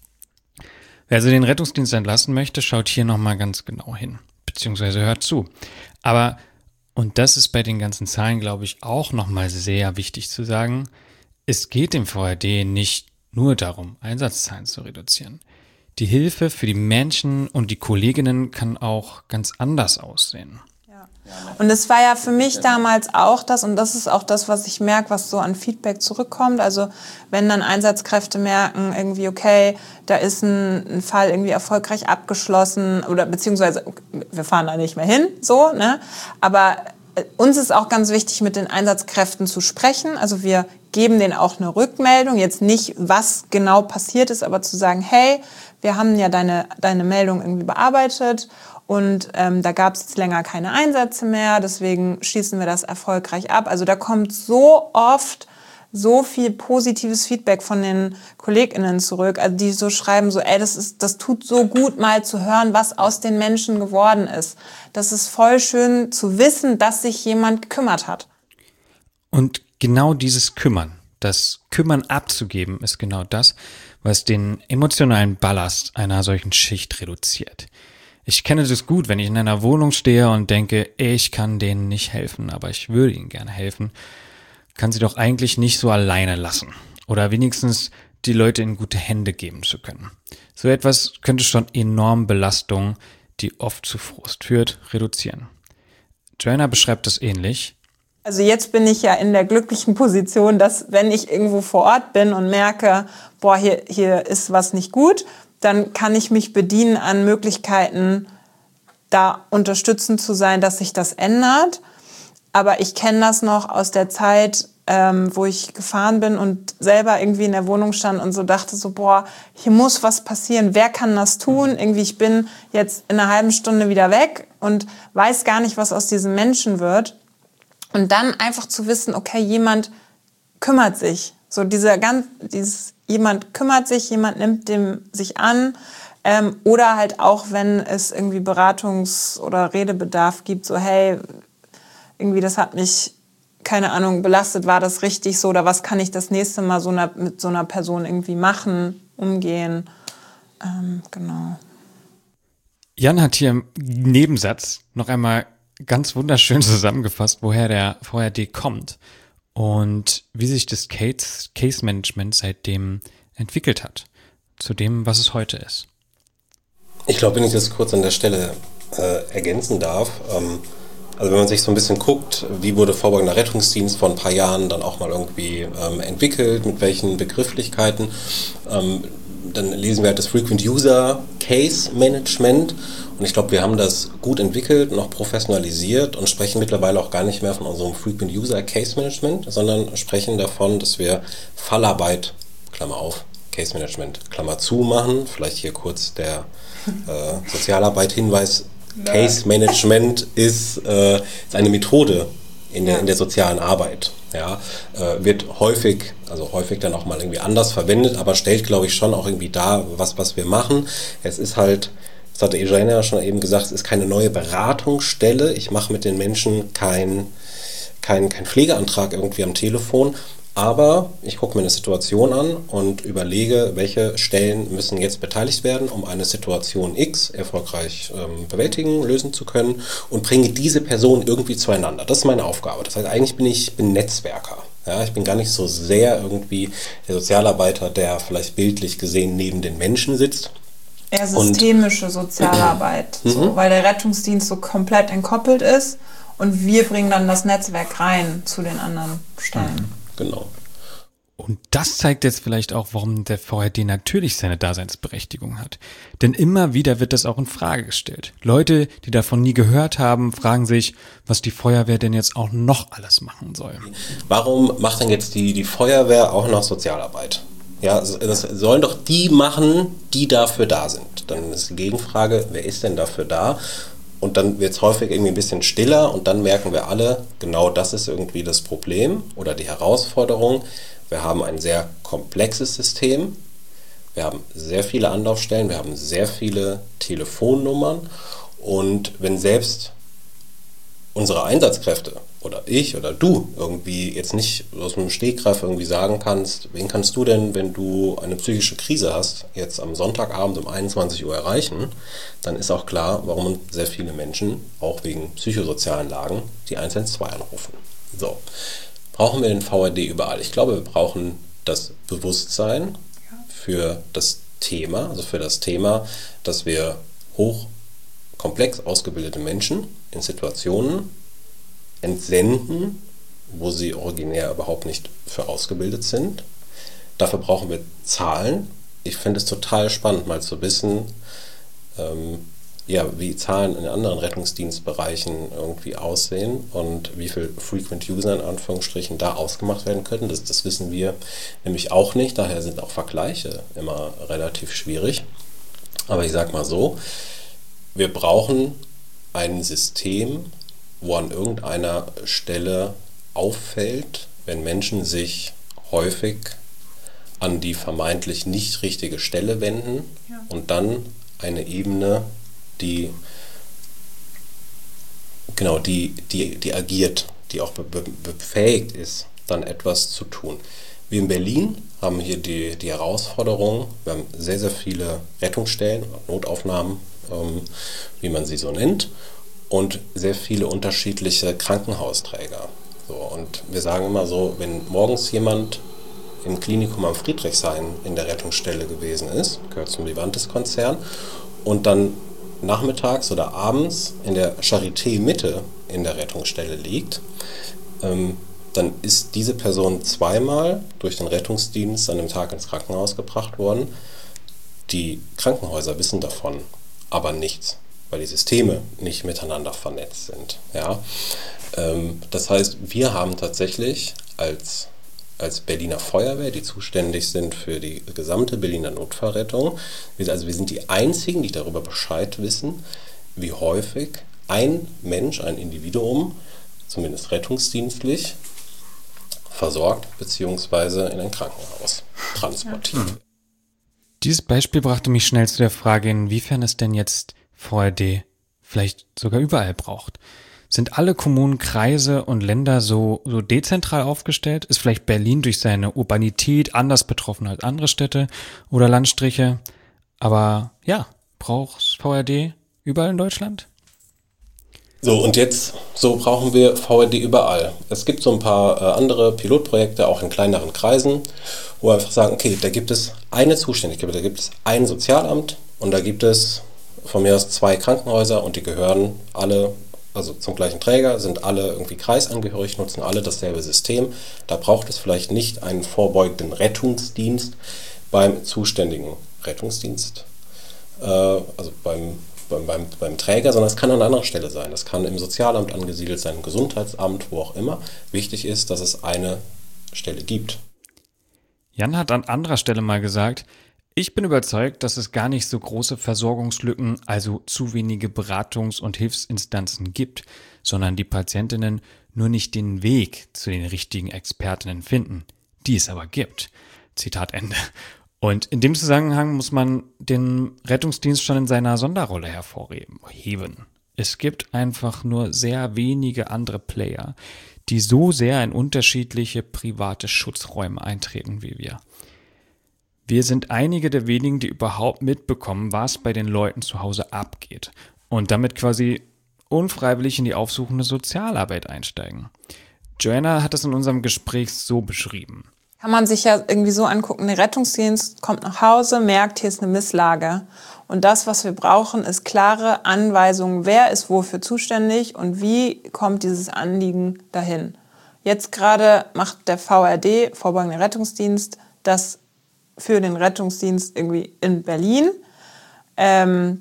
Speaker 1: Wer also den Rettungsdienst entlassen möchte, schaut hier nochmal ganz genau hin, beziehungsweise hört zu. Aber, und das ist bei den ganzen Zahlen, glaube ich, auch nochmal sehr wichtig zu sagen, es geht dem V R D nicht nur darum, Einsatzzahlen zu reduzieren. Die Hilfe für die Menschen und die Kolleginnen kann auch ganz anders aussehen.
Speaker 2: Und es war ja für mich damals auch das, und das ist auch das, was ich merke, was so an Feedback zurückkommt. Also wenn dann Einsatzkräfte merken, irgendwie, okay, da ist ein, ein Fall irgendwie erfolgreich abgeschlossen oder beziehungsweise wir fahren da nicht mehr hin, so, ne? Aber uns ist auch ganz wichtig, mit den Einsatzkräften zu sprechen. Also wir geben denen auch eine Rückmeldung, jetzt nicht, was genau passiert ist, aber zu sagen, hey, wir haben ja deine, deine Meldung irgendwie bearbeitet und ähm, da gab es jetzt länger keine Einsätze mehr, deswegen schließen wir das erfolgreich ab. Also da kommt so oft so viel positives Feedback von den KollegInnen zurück, also die so schreiben, so, ey, das ist, das tut so gut, mal zu hören, was aus den Menschen geworden ist. Das ist voll schön zu wissen, dass sich jemand gekümmert hat.
Speaker 1: Und genau dieses Kümmern, das Kümmern abzugeben, ist genau das, was den emotionalen Ballast einer solchen Schicht reduziert. Ich kenne das gut, wenn ich in einer Wohnung stehe und denke, ich kann denen nicht helfen, aber ich würde ihnen gerne helfen, kann sie doch eigentlich nicht so alleine lassen. Oder wenigstens die Leute in gute Hände geben zu können. So etwas könnte schon enorm Belastungen, die oft zu Frust führt, reduzieren. Joanna beschreibt das ähnlich.
Speaker 2: Also jetzt bin ich ja in der glücklichen Position, dass wenn ich irgendwo vor Ort bin und merke, boah, hier, hier ist was nicht gut, dann kann ich mich bedienen an Möglichkeiten, da unterstützend zu sein, dass sich das ändert. Aber ich kenne das noch aus der Zeit, ähm, wo ich gefahren bin und selber irgendwie in der Wohnung stand und so dachte so, boah, hier muss was passieren. Wer kann das tun? Irgendwie, ich bin jetzt in einer halben Stunde wieder weg und weiß gar nicht, was aus diesem Menschen wird. Und dann einfach zu wissen, okay, jemand kümmert sich. So dieser ganz, dieses, jemand kümmert sich, jemand nimmt dem sich an. Ähm, oder halt auch, wenn es irgendwie Beratungs- oder Redebedarf gibt, so hey, irgendwie das hat mich, keine Ahnung, belastet, war das richtig so? Oder was kann ich das nächste Mal so einer, mit so einer Person irgendwie machen, umgehen? Ähm, genau.
Speaker 1: Jan hat hier im Nebensatz noch einmal ganz wunderschön zusammengefasst, woher der V R D kommt und wie sich das Case, Case Management seitdem entwickelt hat, zu dem, was es heute ist.
Speaker 3: Ich glaube, wenn ich das kurz an der Stelle äh, ergänzen darf, ähm, also wenn man sich so ein bisschen guckt, wie wurde vorbeugender Rettungsdienst vor ein paar Jahren dann auch mal irgendwie ähm, entwickelt, mit welchen Begrifflichkeiten, ähm, dann lesen wir halt das Frequent User Case Management und ich glaube, wir haben das gut entwickelt und auch professionalisiert und sprechen mittlerweile auch gar nicht mehr von unserem Frequent User Case Management, sondern sprechen davon, dass wir Fallarbeit, Klammer auf, Case Management, Klammer zu machen. Vielleicht hier kurz der äh, Sozialarbeit-Hinweis. Case Management ist, äh, ist eine Methode in der, in der sozialen Arbeit. Ja, äh, wird häufig, also häufig dann auch mal irgendwie anders verwendet, aber stellt, glaube ich, schon auch irgendwie dar, was, was wir machen. Es ist halt, das hatte Joanna ja schon eben gesagt, es ist keine neue Beratungsstelle. Ich mache mit den Menschen keinen kein, kein Pflegeantrag irgendwie am Telefon, aber ich gucke mir eine Situation an und überlege, welche Stellen müssen jetzt beteiligt werden, um eine Situation X erfolgreich ähm, bewältigen, lösen zu können und bringe diese Person irgendwie zueinander. Das ist meine Aufgabe. Das heißt, eigentlich bin ich bin Netzwerker. Ja, ich bin gar nicht so sehr irgendwie der Sozialarbeiter, der vielleicht bildlich gesehen neben den Menschen sitzt.
Speaker 2: Eher systemische Sozialarbeit, mhm. so, weil der Rettungsdienst so komplett entkoppelt ist und wir bringen dann das Netzwerk rein zu den anderen Stellen.
Speaker 3: Mhm. Genau.
Speaker 1: Und das zeigt jetzt vielleicht auch, warum der V R D natürlich seine Daseinsberechtigung hat. Denn immer wieder wird das auch in Frage gestellt. Leute, die davon nie gehört haben, fragen sich, was die Feuerwehr denn jetzt auch noch alles machen soll.
Speaker 3: Warum macht denn jetzt die, die Feuerwehr auch noch Sozialarbeit? Ja, das sollen doch die machen, die dafür da sind. Dann ist die Gegenfrage, wer ist denn dafür da? Und dann wird es häufig irgendwie ein bisschen stiller und dann merken wir alle, genau das ist irgendwie das Problem oder die Herausforderung. Wir haben ein sehr komplexes System, wir haben sehr viele Anlaufstellen, wir haben sehr viele Telefonnummern und wenn selbst unsere Einsatzkräfte oder ich oder du irgendwie jetzt nicht aus dem Stegreif irgendwie sagen kannst, wen kannst du denn, wenn du eine psychische Krise hast, jetzt am Sonntagabend um einundzwanzig Uhr erreichen, dann ist auch klar, warum sehr viele Menschen, auch wegen psychosozialen Lagen, die eins eins zwei anrufen. So, brauchen wir den V R D überall? Ich glaube, wir brauchen das Bewusstsein für das Thema, also für das Thema, dass wir hochkomplex ausgebildete Menschen in Situationen entsenden, wo sie originär überhaupt nicht für ausgebildet sind. Dafür brauchen wir Zahlen. Ich finde es total spannend, mal zu wissen, ähm, ja, wie Zahlen in anderen Rettungsdienstbereichen irgendwie aussehen und wie viel Frequent User in Anführungsstrichen da ausgemacht werden können. Das, das wissen wir nämlich auch nicht. Daher sind auch Vergleiche immer relativ schwierig. Aber ich sage mal so, wir brauchen ein System, wo an irgendeiner Stelle auffällt, wenn Menschen sich häufig an die vermeintlich nicht richtige Stelle wenden ja. und dann eine Ebene, die genau die, die, die agiert, die auch be- be- befähigt ist, dann etwas zu tun. Wir in Berlin haben hier die, die Herausforderung, wir haben sehr, sehr viele Rettungsstellen, Notaufnahmen, ähm, wie man sie so nennt, und sehr viele unterschiedliche Krankenhausträger. So, und wir sagen immer so, wenn morgens jemand im Klinikum am Friedrichshain in der Rettungsstelle gewesen ist, gehört zum Vivantes-Konzern, und dann nachmittags oder abends in der Charité Mitte in der Rettungsstelle liegt, ähm, dann ist diese Person zweimal durch den Rettungsdienst an dem Tag ins Krankenhaus gebracht worden. Die Krankenhäuser wissen davon aber nichts, weil die Systeme nicht miteinander vernetzt sind. Ja? Ähm, das heißt, wir haben tatsächlich als, als Berliner Feuerwehr, die zuständig sind für die gesamte Berliner Notfallrettung, wir, also wir sind die Einzigen, die darüber Bescheid wissen, wie häufig ein Mensch, ein Individuum, zumindest rettungsdienstlich, versorgt bzw. in ein Krankenhaus transportiert.
Speaker 1: Ja. Dieses Beispiel brachte mich schnell zu der Frage, inwiefern es denn jetzt V R D vielleicht sogar überall braucht. Sind alle Kommunen, Kreise und Länder so, so dezentral aufgestellt? Ist vielleicht Berlin durch seine Urbanität anders betroffen als andere Städte oder Landstriche? Aber ja, braucht V R D überall in Deutschland?
Speaker 3: So, und jetzt, so brauchen wir V R D überall. Es gibt so ein paar äh, andere Pilotprojekte, auch in kleineren Kreisen, wo wir einfach sagen, okay, da gibt es eine Zuständigkeit, da gibt es ein Sozialamt und da gibt es von mir aus zwei Krankenhäuser und die gehören alle, also zum gleichen Träger, sind alle irgendwie kreisangehörig, nutzen alle dasselbe System. Da braucht es vielleicht nicht einen vorbeugenden Rettungsdienst beim zuständigen Rettungsdienst, äh, also beim Beim, beim, beim Träger, sondern es kann an einer anderen Stelle sein. Das kann im Sozialamt angesiedelt sein, im Gesundheitsamt, wo auch immer. Wichtig ist, dass es eine Stelle gibt.
Speaker 1: Jan hat an anderer Stelle mal gesagt, ich bin überzeugt, dass es gar nicht so große Versorgungslücken, also zu wenige Beratungs- und Hilfsinstanzen gibt, sondern die Patientinnen nur nicht den Weg zu den richtigen Expertinnen finden, die es aber gibt. Zitat Ende. Und in dem Zusammenhang muss man den Rettungsdienst schon in seiner Sonderrolle hervorheben. Es gibt einfach nur sehr wenige andere Player, die so sehr in unterschiedliche private Schutzräume eintreten wie wir. Wir sind einige der wenigen, die überhaupt mitbekommen, was bei den Leuten zu Hause abgeht und damit quasi unfreiwillig in die aufsuchende Sozialarbeit einsteigen. Joanna hat es in unserem Gespräch so beschrieben.
Speaker 2: Kann man sich ja irgendwie so angucken, der Rettungsdienst kommt nach Hause, merkt, hier ist eine Misslage. Und das, was wir brauchen, ist klare Anweisungen, wer ist wofür zuständig und wie kommt dieses Anliegen dahin. Jetzt gerade macht der V R D, Vorbeugender Rettungsdienst, das für den Rettungsdienst irgendwie in Berlin. Ähm,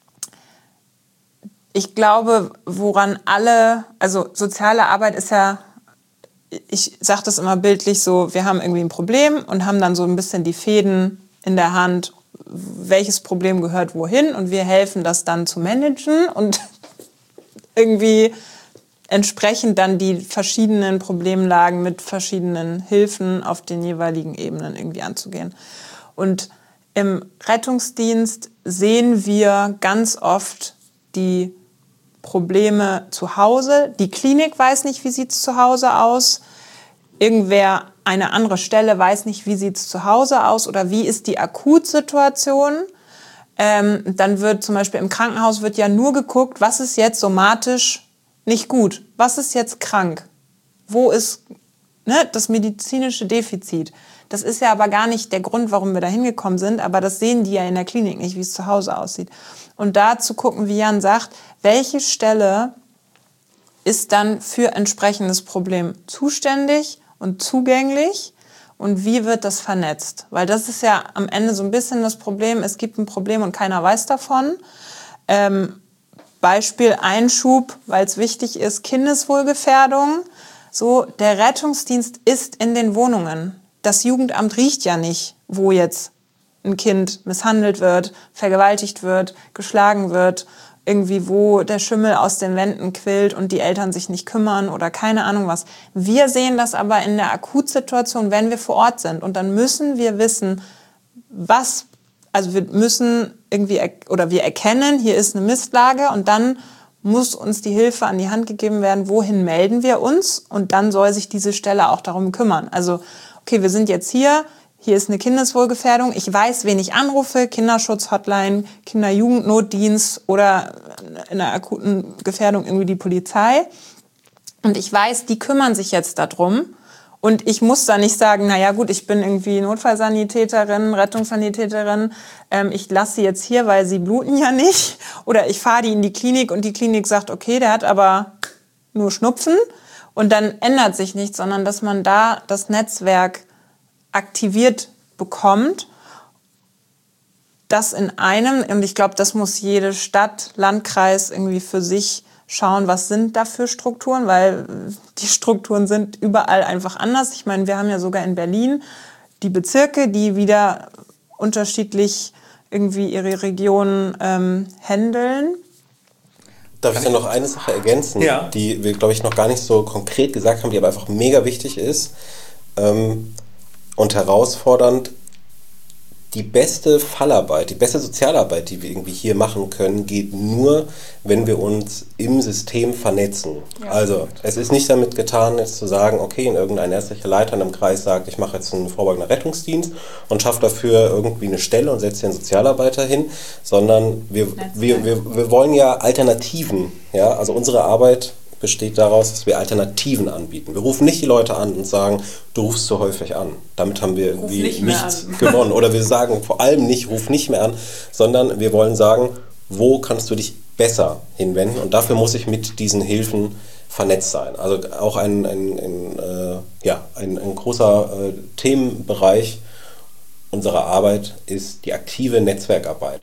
Speaker 2: ich glaube, woran alle, also soziale Arbeit ist ja, ich sage das immer bildlich so, wir haben irgendwie ein Problem und haben dann so ein bisschen die Fäden in der Hand, welches Problem gehört wohin und wir helfen das dann zu managen und irgendwie entsprechend dann die verschiedenen Problemlagen mit verschiedenen Hilfen auf den jeweiligen Ebenen irgendwie anzugehen. Und im Rettungsdienst sehen wir ganz oft die Probleme zu Hause. Die Klinik weiß nicht, wie sieht es zu Hause aus. Irgendwer, eine andere Stelle weiß nicht, wie sieht es zu Hause aus oder wie ist die Akutsituation. Ähm, dann wird zum Beispiel im Krankenhaus wird ja nur geguckt, was ist jetzt somatisch nicht gut, was ist jetzt krank, wo ist ne, das medizinische Defizit. Das ist ja aber gar nicht der Grund, warum wir da hingekommen sind, aber das sehen die ja in der Klinik nicht, wie es zu Hause aussieht. Und da zu gucken, wie Jan sagt, welche Stelle ist dann für entsprechendes Problem zuständig und zugänglich und wie wird das vernetzt? Weil das ist ja am Ende so ein bisschen das Problem, es gibt ein Problem und keiner weiß davon. Ähm, Beispiel Einschub, weil es wichtig ist, Kindeswohlgefährdung. So, der Rettungsdienst ist in den Wohnungen. Das Jugendamt riecht ja nicht, wo jetzt ein Kind misshandelt wird, vergewaltigt wird, geschlagen wird, irgendwie wo der Schimmel aus den Wänden quillt und die Eltern sich nicht kümmern oder keine Ahnung was. Wir sehen das aber in der Akutsituation, wenn wir vor Ort sind. Und dann müssen wir wissen, was, also wir müssen irgendwie, oder wir erkennen, hier ist eine Mistlage und dann muss uns die Hilfe an die Hand gegeben werden, wohin melden wir uns und dann soll sich diese Stelle auch darum kümmern. Also okay, wir sind jetzt hier, hier ist eine Kindeswohlgefährdung, ich weiß, wen ich anrufe, Kinderschutz-Hotline, Kinderjugendnotdienst oder in einer akuten Gefährdung irgendwie die Polizei. Und ich weiß, die kümmern sich jetzt darum. Und ich muss da nicht sagen, naja gut, ich bin irgendwie Notfallsanitäterin, Rettungssanitäterin, ähm, ich lasse sie jetzt hier, weil sie bluten ja nicht. Oder ich fahre die in die Klinik und die Klinik sagt, okay, der hat aber nur Schnupfen. Und dann ändert sich nichts, sondern dass man da das Netzwerk aktiviert bekommt. Das in einem, und ich glaube, das muss jede Stadt, Landkreis irgendwie für sich schauen, was sind da für Strukturen, weil die Strukturen sind überall einfach anders. Ich meine, wir haben ja sogar in Berlin die Bezirke, die wieder unterschiedlich irgendwie ihre Regionen ähm, handeln.
Speaker 3: Darf ich da noch eine Sache ergänzen,
Speaker 1: ja.
Speaker 3: die wir, glaube ich, noch gar nicht so konkret gesagt haben, die aber einfach mega wichtig ist ähm, und herausfordernd. Die beste Fallarbeit, die beste Sozialarbeit, die wir irgendwie hier machen können, geht nur, wenn wir uns im System vernetzen. Ja. Also es ist nicht damit getan, jetzt zu sagen, okay, in irgendein ärztlicher Leiter in einem Kreis sagt, ich mache jetzt einen vorbeugenden Rettungsdienst und schaffe dafür irgendwie eine Stelle und setze hier einen Sozialarbeiter hin, sondern wir, wir, wir, wir wollen ja Alternativen. Ja? Also unsere Arbeit besteht daraus, dass wir Alternativen anbieten. Wir rufen nicht die Leute an und sagen, du rufst zu häufig an. Damit haben wir irgendwie nicht nichts gewonnen. Oder wir sagen vor allem nicht, ruf nicht mehr an, sondern wir wollen sagen, wo kannst du dich besser hinwenden? Und dafür muss ich mit diesen Hilfen vernetzt sein. Also auch ein, ein, ein, äh, ja, ein, ein großer äh, Themenbereich unserer Arbeit ist die aktive Netzwerkarbeit.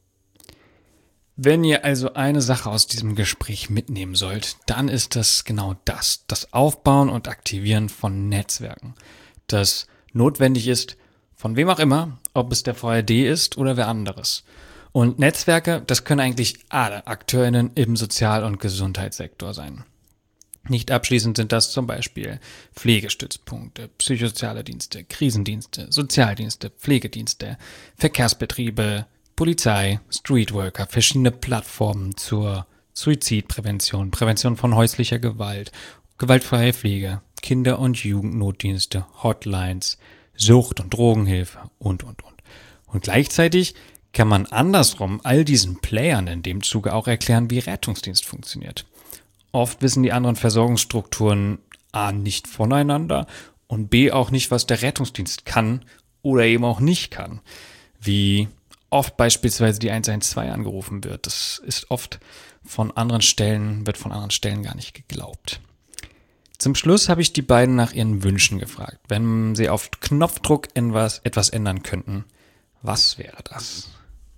Speaker 1: Wenn ihr also eine Sache aus diesem Gespräch mitnehmen sollt, dann ist das genau das, das Aufbauen und Aktivieren von Netzwerken, das notwendig ist, von wem auch immer, ob es der V R D ist oder wer anderes. Und Netzwerke, das können eigentlich alle AkteurInnen im Sozial- und Gesundheitssektor sein. Nicht abschließend sind das zum Beispiel Pflegestützpunkte, psychosoziale Dienste, Krisendienste, Sozialdienste, Pflegedienste, Verkehrsbetriebe, Polizei, Streetworker, verschiedene Plattformen zur Suizidprävention, Prävention von häuslicher Gewalt, gewaltfreie Pflege, Kinder- und Jugendnotdienste, Hotlines, Sucht- und Drogenhilfe und, und, und. Und gleichzeitig kann man andersrum all diesen Playern in dem Zuge auch erklären, wie Rettungsdienst funktioniert. Oft wissen die anderen Versorgungsstrukturen A nicht voneinander und B auch nicht, was der Rettungsdienst kann oder eben auch nicht kann. Wie oft beispielsweise die eins eins zwei angerufen wird. Das ist oft von anderen Stellen, wird von anderen Stellen gar nicht geglaubt. Zum Schluss habe ich die beiden nach ihren Wünschen gefragt. Wenn sie auf Knopfdruck etwas, etwas ändern könnten, was wäre das?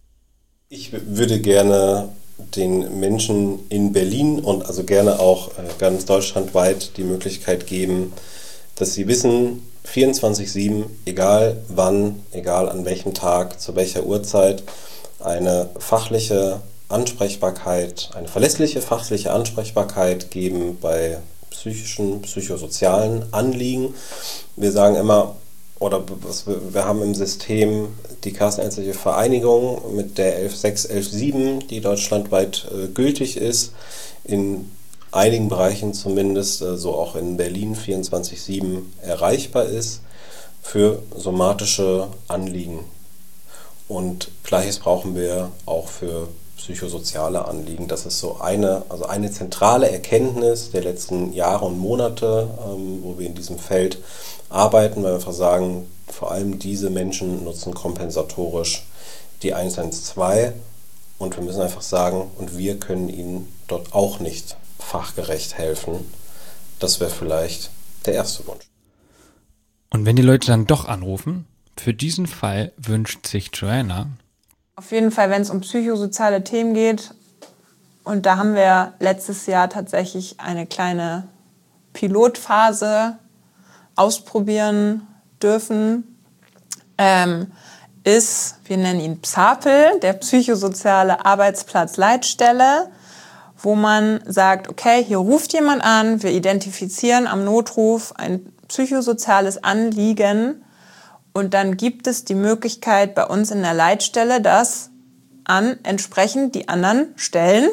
Speaker 3: Ich würde gerne den Menschen in Berlin und also gerne auch ganz deutschlandweit die Möglichkeit geben, dass sie wissen, vierundzwanzig sieben, egal wann, egal an welchem Tag, zu welcher Uhrzeit, eine fachliche Ansprechbarkeit, eine verlässliche fachliche Ansprechbarkeit geben bei psychischen, psychosozialen Anliegen. Wir sagen immer, oder was wir, wir haben im System die Kassenärztliche Vereinigung mit der elf sechs, elf sieben, die deutschlandweit äh, gültig ist, in einigen Bereichen zumindest, äh, so auch in Berlin vierundzwanzig sieben erreichbar ist für somatische Anliegen. Und Gleiches brauchen wir auch für psychosoziale Anliegen. Das ist so eine, also eine zentrale Erkenntnis der letzten Jahre und Monate, ähm, wo wir in diesem Feld arbeiten, weil wir einfach sagen, vor allem diese Menschen nutzen kompensatorisch die eins eins zwei und wir müssen einfach sagen, und wir können ihnen dort auch nicht fachgerecht helfen. Das wäre vielleicht der erste Wunsch.
Speaker 1: Und wenn die Leute dann doch anrufen, für diesen Fall wünscht sich Joanna
Speaker 2: auf jeden Fall, wenn es um psychosoziale Themen geht, und da haben wir letztes Jahr tatsächlich eine kleine Pilotphase ausprobieren dürfen, ähm, ist, wir nennen ihn Psapel, der psychosoziale Arbeitsplatz Leitstelle, wo man sagt, okay, hier ruft jemand an, wir identifizieren am Notruf ein psychosoziales Anliegen und dann gibt es die Möglichkeit bei uns in der Leitstelle, das an entsprechend die anderen Stellen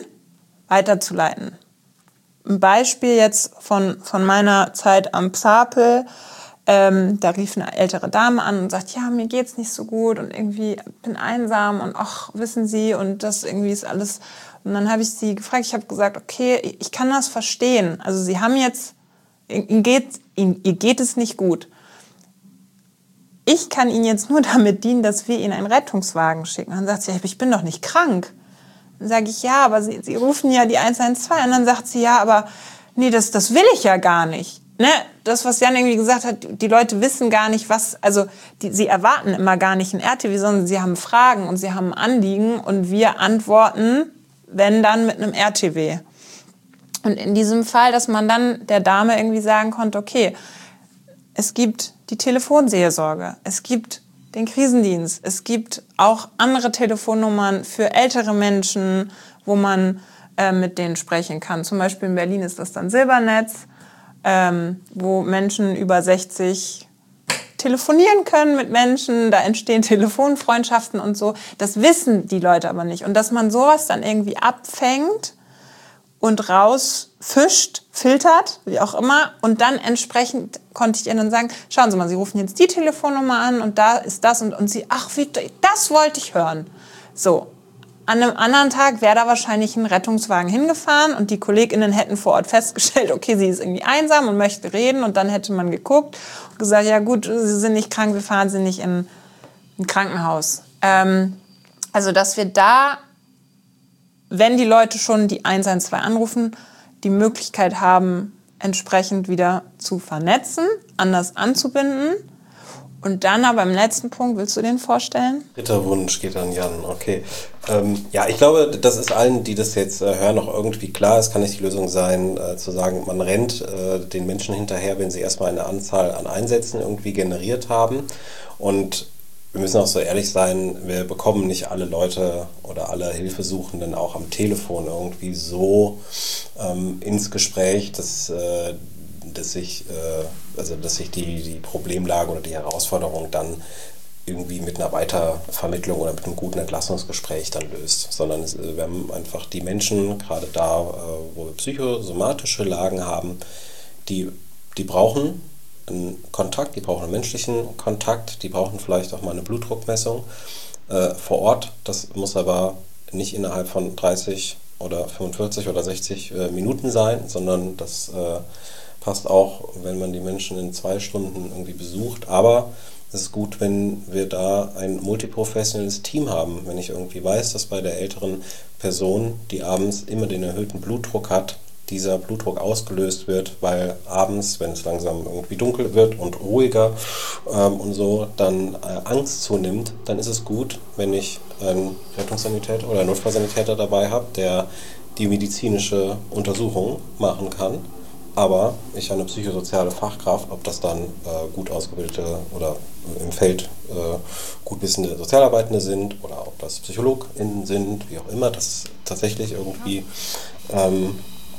Speaker 2: weiterzuleiten. Ein Beispiel jetzt von, von meiner Zeit am Psapel. Ähm, da rief eine ältere Dame an und sagt, ja, mir geht's nicht so gut und irgendwie bin einsam und ach, wissen Sie, und das irgendwie ist alles. Und dann habe ich sie gefragt, ich habe gesagt, okay, ich kann das verstehen. Also Sie haben jetzt, Ihnen geht, Ihnen, ihr geht es nicht gut. Ich kann Ihnen jetzt nur damit dienen, dass wir Ihnen einen Rettungswagen schicken. Und dann sagt sie, ja, ich bin doch nicht krank. Dann sage ich, ja, aber Sie, sie rufen ja die eins eins zwei. Und dann sagt sie, ja, aber nee, das, das will ich ja gar nicht. Ne? Das, was Jan irgendwie gesagt hat, die Leute wissen gar nicht, was, also die, sie erwarten immer gar nicht ein R T W, sondern sie haben Fragen und sie haben Anliegen und wir antworten, wenn dann mit einem R T W. Und in diesem Fall, dass man dann der Dame irgendwie sagen konnte, okay, es gibt die Telefonseelsorge, es gibt den Krisendienst, es gibt auch andere Telefonnummern für ältere Menschen, wo man äh, mit denen sprechen kann. Zum Beispiel in Berlin ist das dann Silbernetz, ähm, wo Menschen über sechzig telefonieren können mit Menschen, da entstehen Telefonfreundschaften und so. Das wissen die Leute aber nicht. Und dass man sowas dann irgendwie abfängt und rausfischt, filtert, wie auch immer, und dann entsprechend konnte ich ihr dann sagen, schauen Sie mal, Sie rufen jetzt die Telefonnummer an und da ist das und, und sie, ach, wie, das wollte ich hören. So. An einem anderen Tag wäre da wahrscheinlich ein Rettungswagen hingefahren und die KollegInnen hätten vor Ort festgestellt, okay, sie ist irgendwie einsam und möchte reden, und dann hätte man geguckt und gesagt, ja gut, Sie sind nicht krank, wir fahren Sie nicht in ein Krankenhaus. Ähm, also, dass wir da, wenn die Leute schon die eins eins zwei anrufen, die Möglichkeit haben, entsprechend wieder zu vernetzen, anders anzubinden. Und dann aber im letzten Punkt, willst du den vorstellen?
Speaker 3: Dritter Wunsch geht an Jan, okay. Ähm, ja, ich glaube, das ist allen, die das jetzt äh, hören, noch irgendwie klar. Es kann nicht die Lösung sein, äh, zu sagen, man rennt äh, den Menschen hinterher, wenn sie erstmal eine Anzahl an Einsätzen irgendwie generiert haben. Und wir müssen auch so ehrlich sein, wir bekommen nicht alle Leute oder alle Hilfesuchenden auch am Telefon irgendwie so ähm, ins Gespräch, dass... Äh, dass sich, äh, also dass sich die, die Problemlage oder die Herausforderung dann irgendwie mit einer Weitervermittlung oder mit einem guten Entlassungsgespräch dann löst, sondern es, wir haben einfach die Menschen, gerade da, äh, wo wir psychosomatische Lagen haben, die, die brauchen einen Kontakt, die brauchen einen menschlichen Kontakt, die brauchen vielleicht auch mal eine Blutdruckmessung äh, vor Ort. Das muss aber nicht innerhalb von dreißig oder fünfundvierzig oder sechzig äh, Minuten sein, sondern das äh, passt auch, wenn man die Menschen in zwei Stunden irgendwie besucht. Aber es ist gut, wenn wir da ein multiprofessionelles Team haben. Wenn ich irgendwie weiß, dass bei der älteren Person, die abends immer den erhöhten Blutdruck hat, dieser Blutdruck ausgelöst wird, weil abends, wenn es langsam irgendwie dunkel wird und ruhiger ähm, und so, dann äh, Angst zunimmt, dann ist es gut, wenn ich einen Rettungssanitäter oder einen Notfallsanitäter dabei habe, der die medizinische Untersuchung machen kann. Aber ich eine psychosoziale Fachkraft, ob das dann äh, gut ausgebildete oder im Feld äh, gut wissende Sozialarbeitende sind oder ob das PsychologInnen sind, wie auch immer, das ist tatsächlich irgendwie ähm,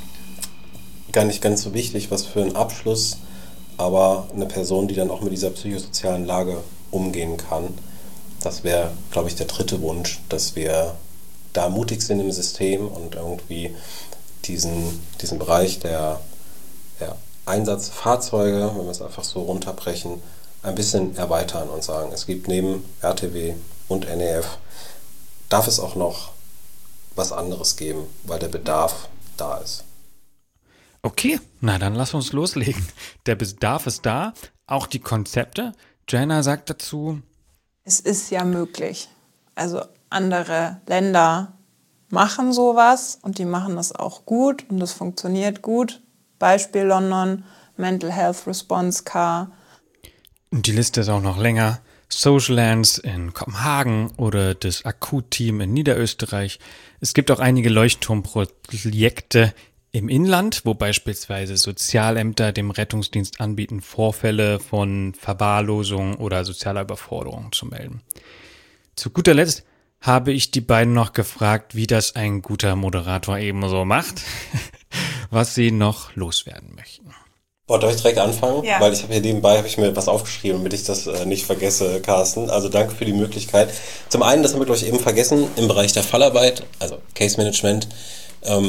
Speaker 3: gar nicht ganz so wichtig, was für einen Abschluss, aber eine Person, die dann auch mit dieser psychosozialen Lage umgehen kann, das wäre, glaube ich, der dritte Wunsch, dass wir da mutig sind im System und irgendwie diesen, diesen Bereich der Ja, Einsatzfahrzeuge, wenn wir es einfach so runterbrechen, ein bisschen erweitern und sagen, es gibt neben R T W und N E F, darf es auch noch was anderes geben, weil der Bedarf da ist.
Speaker 1: Okay, na dann lass uns loslegen. Der Bedarf ist da, auch die Konzepte. Joanna sagt dazu,
Speaker 2: es ist ja möglich. Also andere Länder machen sowas und die machen das auch gut und das funktioniert gut. Beispiel London, Mental Health Response Car.
Speaker 1: Und die Liste ist auch noch länger. Sociallands in Kopenhagen oder das Akut-Team in Niederösterreich. Es gibt auch einige Leuchtturmprojekte im Inland, wo beispielsweise Sozialämter dem Rettungsdienst anbieten, Vorfälle von Verwahrlosung oder sozialer Überforderung zu melden. Zu guter Letzt habe ich die beiden noch gefragt, wie das ein guter Moderator ebenso macht, was sie noch loswerden möchten.
Speaker 3: Boah, darf ich direkt anfangen?
Speaker 2: Ja.
Speaker 3: Weil ich habe hier nebenbei habe ich mir was aufgeschrieben, damit ich das äh, nicht vergesse, Carsten. Also danke für die Möglichkeit. Zum einen, das haben wir, glaube ich, eben vergessen, im Bereich der Fallarbeit, also Case Management, ähm,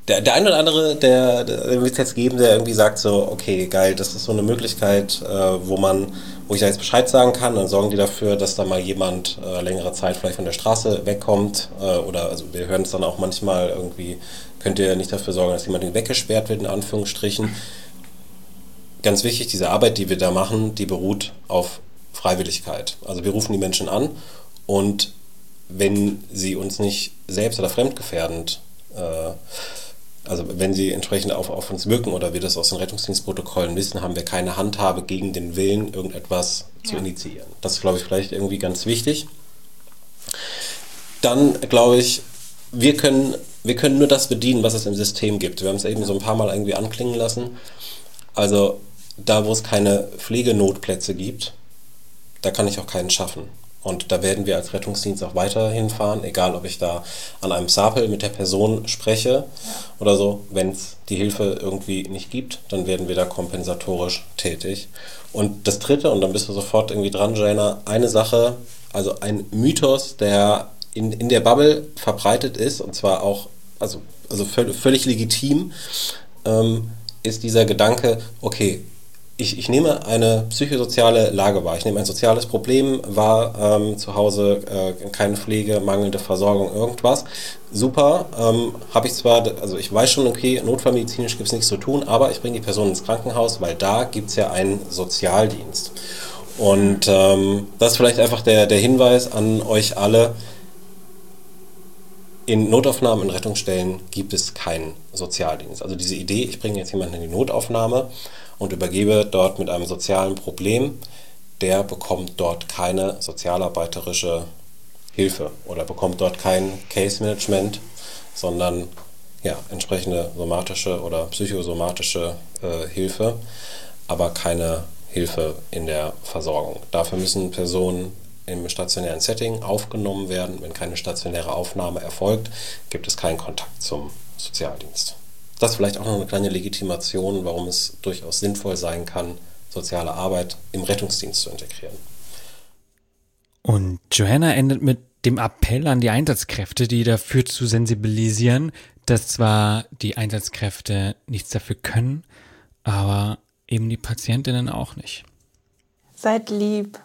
Speaker 3: Der, der eine oder andere, der, der wird es jetzt geben, der irgendwie sagt so, okay, geil, das ist so eine Möglichkeit, äh, wo man, wo ich da jetzt Bescheid sagen kann, dann sorgen die dafür, dass da mal jemand äh, längere Zeit vielleicht von der Straße wegkommt, äh, oder, also wir hören es dann auch manchmal irgendwie, könnt ihr nicht dafür sorgen, dass jemand weggesperrt wird, in Anführungsstrichen. Ganz wichtig, diese Arbeit, die wir da machen, die beruht auf Freiwilligkeit. Also wir rufen die Menschen an und wenn sie uns nicht selbst oder fremdgefährdend äh, Also wenn sie entsprechend auf, auf uns wirken oder wir das aus den Rettungsdienstprotokollen wissen, haben wir keine Handhabe gegen den Willen, irgendetwas ja. zu initiieren. Das ist, glaube ich, vielleicht irgendwie ganz wichtig. Dann, glaube ich, wir können, wir können nur das bedienen, was es im System gibt. Wir haben es eben so ein paar Mal irgendwie anklingen lassen. Also da, wo es keine Pflegenotplätze gibt, da kann ich auch keinen schaffen. Und da werden wir als Rettungsdienst auch weiterhin fahren, egal ob ich da an einem Sapel mit der Person spreche ja. oder so. Wenn es die Hilfe irgendwie nicht gibt, dann werden wir da kompensatorisch tätig. Und das Dritte, und dann bist du sofort irgendwie dran, Jaina, eine Sache, also ein Mythos, der in, in der Bubble verbreitet ist, und zwar auch also, also völlig, völlig legitim, ähm, ist dieser Gedanke, okay, Ich, ich nehme eine psychosoziale Lage wahr. Ich nehme ein soziales Problem wahr, ähm, zu Hause äh, keine Pflege, mangelnde Versorgung, irgendwas. Super, ähm, habe ich zwar, also ich weiß schon, okay, notfallmedizinisch gibt es nichts zu tun, aber ich bringe die Person ins Krankenhaus, weil da gibt es ja einen Sozialdienst. Und ähm, das ist vielleicht einfach der, der Hinweis an euch alle. In Notaufnahmen, in Rettungsstellen gibt es keinen Sozialdienst. Also diese Idee, ich bringe jetzt jemanden in die Notaufnahme und übergebe dort mit einem sozialen Problem, der bekommt dort keine sozialarbeiterische Hilfe oder bekommt dort kein Case-Management, sondern ja, entsprechende somatische oder psychosomatische äh, Hilfe, aber keine Hilfe in der Versorgung. Dafür müssen Personen im stationären Setting aufgenommen werden. Wenn keine stationäre Aufnahme erfolgt, gibt es keinen Kontakt zum Sozialdienst. Das ist vielleicht auch noch eine kleine Legitimation, warum es durchaus sinnvoll sein kann, soziale Arbeit im Rettungsdienst zu integrieren.
Speaker 1: Und Johanna endet mit dem Appell an die Einsatzkräfte, die dafür zu sensibilisieren, dass zwar die Einsatzkräfte nichts dafür können, aber eben die Patientinnen auch nicht.
Speaker 2: Seid lieb.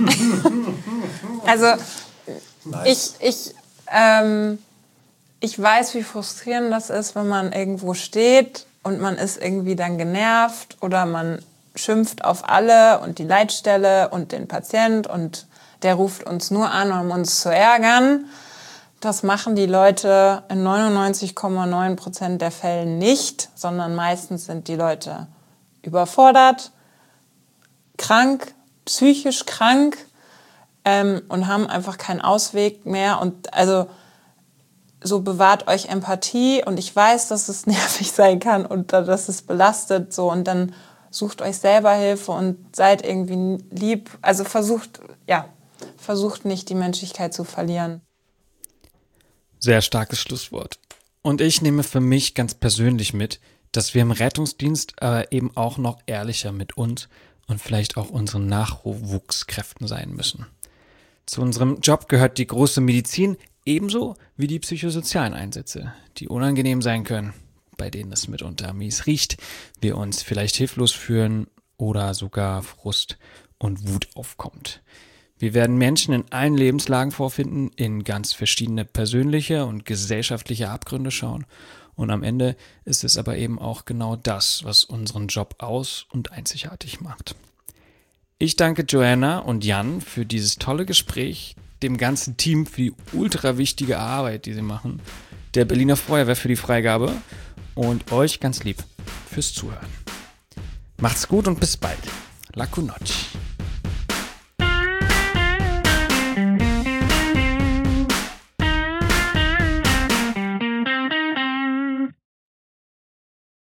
Speaker 2: Also nice. ich, ich, ähm, ich weiß, wie frustrierend das ist, wenn man irgendwo steht und man ist irgendwie dann genervt oder man schimpft auf alle und die Leitstelle und den Patient und der ruft uns nur an, um uns zu ärgern. Das machen die Leute in neunundneunzig Komma neun Prozent der Fälle nicht, sondern meistens sind die Leute überfordert, krank, psychisch krank ähm, und haben einfach keinen Ausweg mehr. Und also so bewahrt euch Empathie. Und ich weiß, dass es nervig sein kann und dass es belastet. So. Und dann sucht euch selber Hilfe und seid irgendwie lieb. Also versucht, ja, versucht nicht, die Menschlichkeit zu verlieren.
Speaker 1: Sehr starkes Schlusswort. Und ich nehme für mich ganz persönlich mit, dass wir im Rettungsdienst aber eben auch noch ehrlicher mit uns und vielleicht auch unseren Nachwuchskräften sein müssen. Zu unserem Job gehört die große Medizin ebenso wie die psychosozialen Einsätze, die unangenehm sein können, bei denen es mitunter mies riecht, wir uns vielleicht hilflos fühlen oder sogar Frust und Wut aufkommt. Wir werden Menschen in allen Lebenslagen vorfinden, in ganz verschiedene persönliche und gesellschaftliche Abgründe schauen. Und am Ende ist es aber eben auch genau das, was unseren Job aus- und einzigartig macht. Ich danke Johanna und Jan für dieses tolle Gespräch, dem ganzen Team für die ultra wichtige Arbeit, die sie machen, der Berliner Feuerwehr für die Freigabe und euch ganz lieb fürs Zuhören. Macht's gut und bis bald. Laku Noc.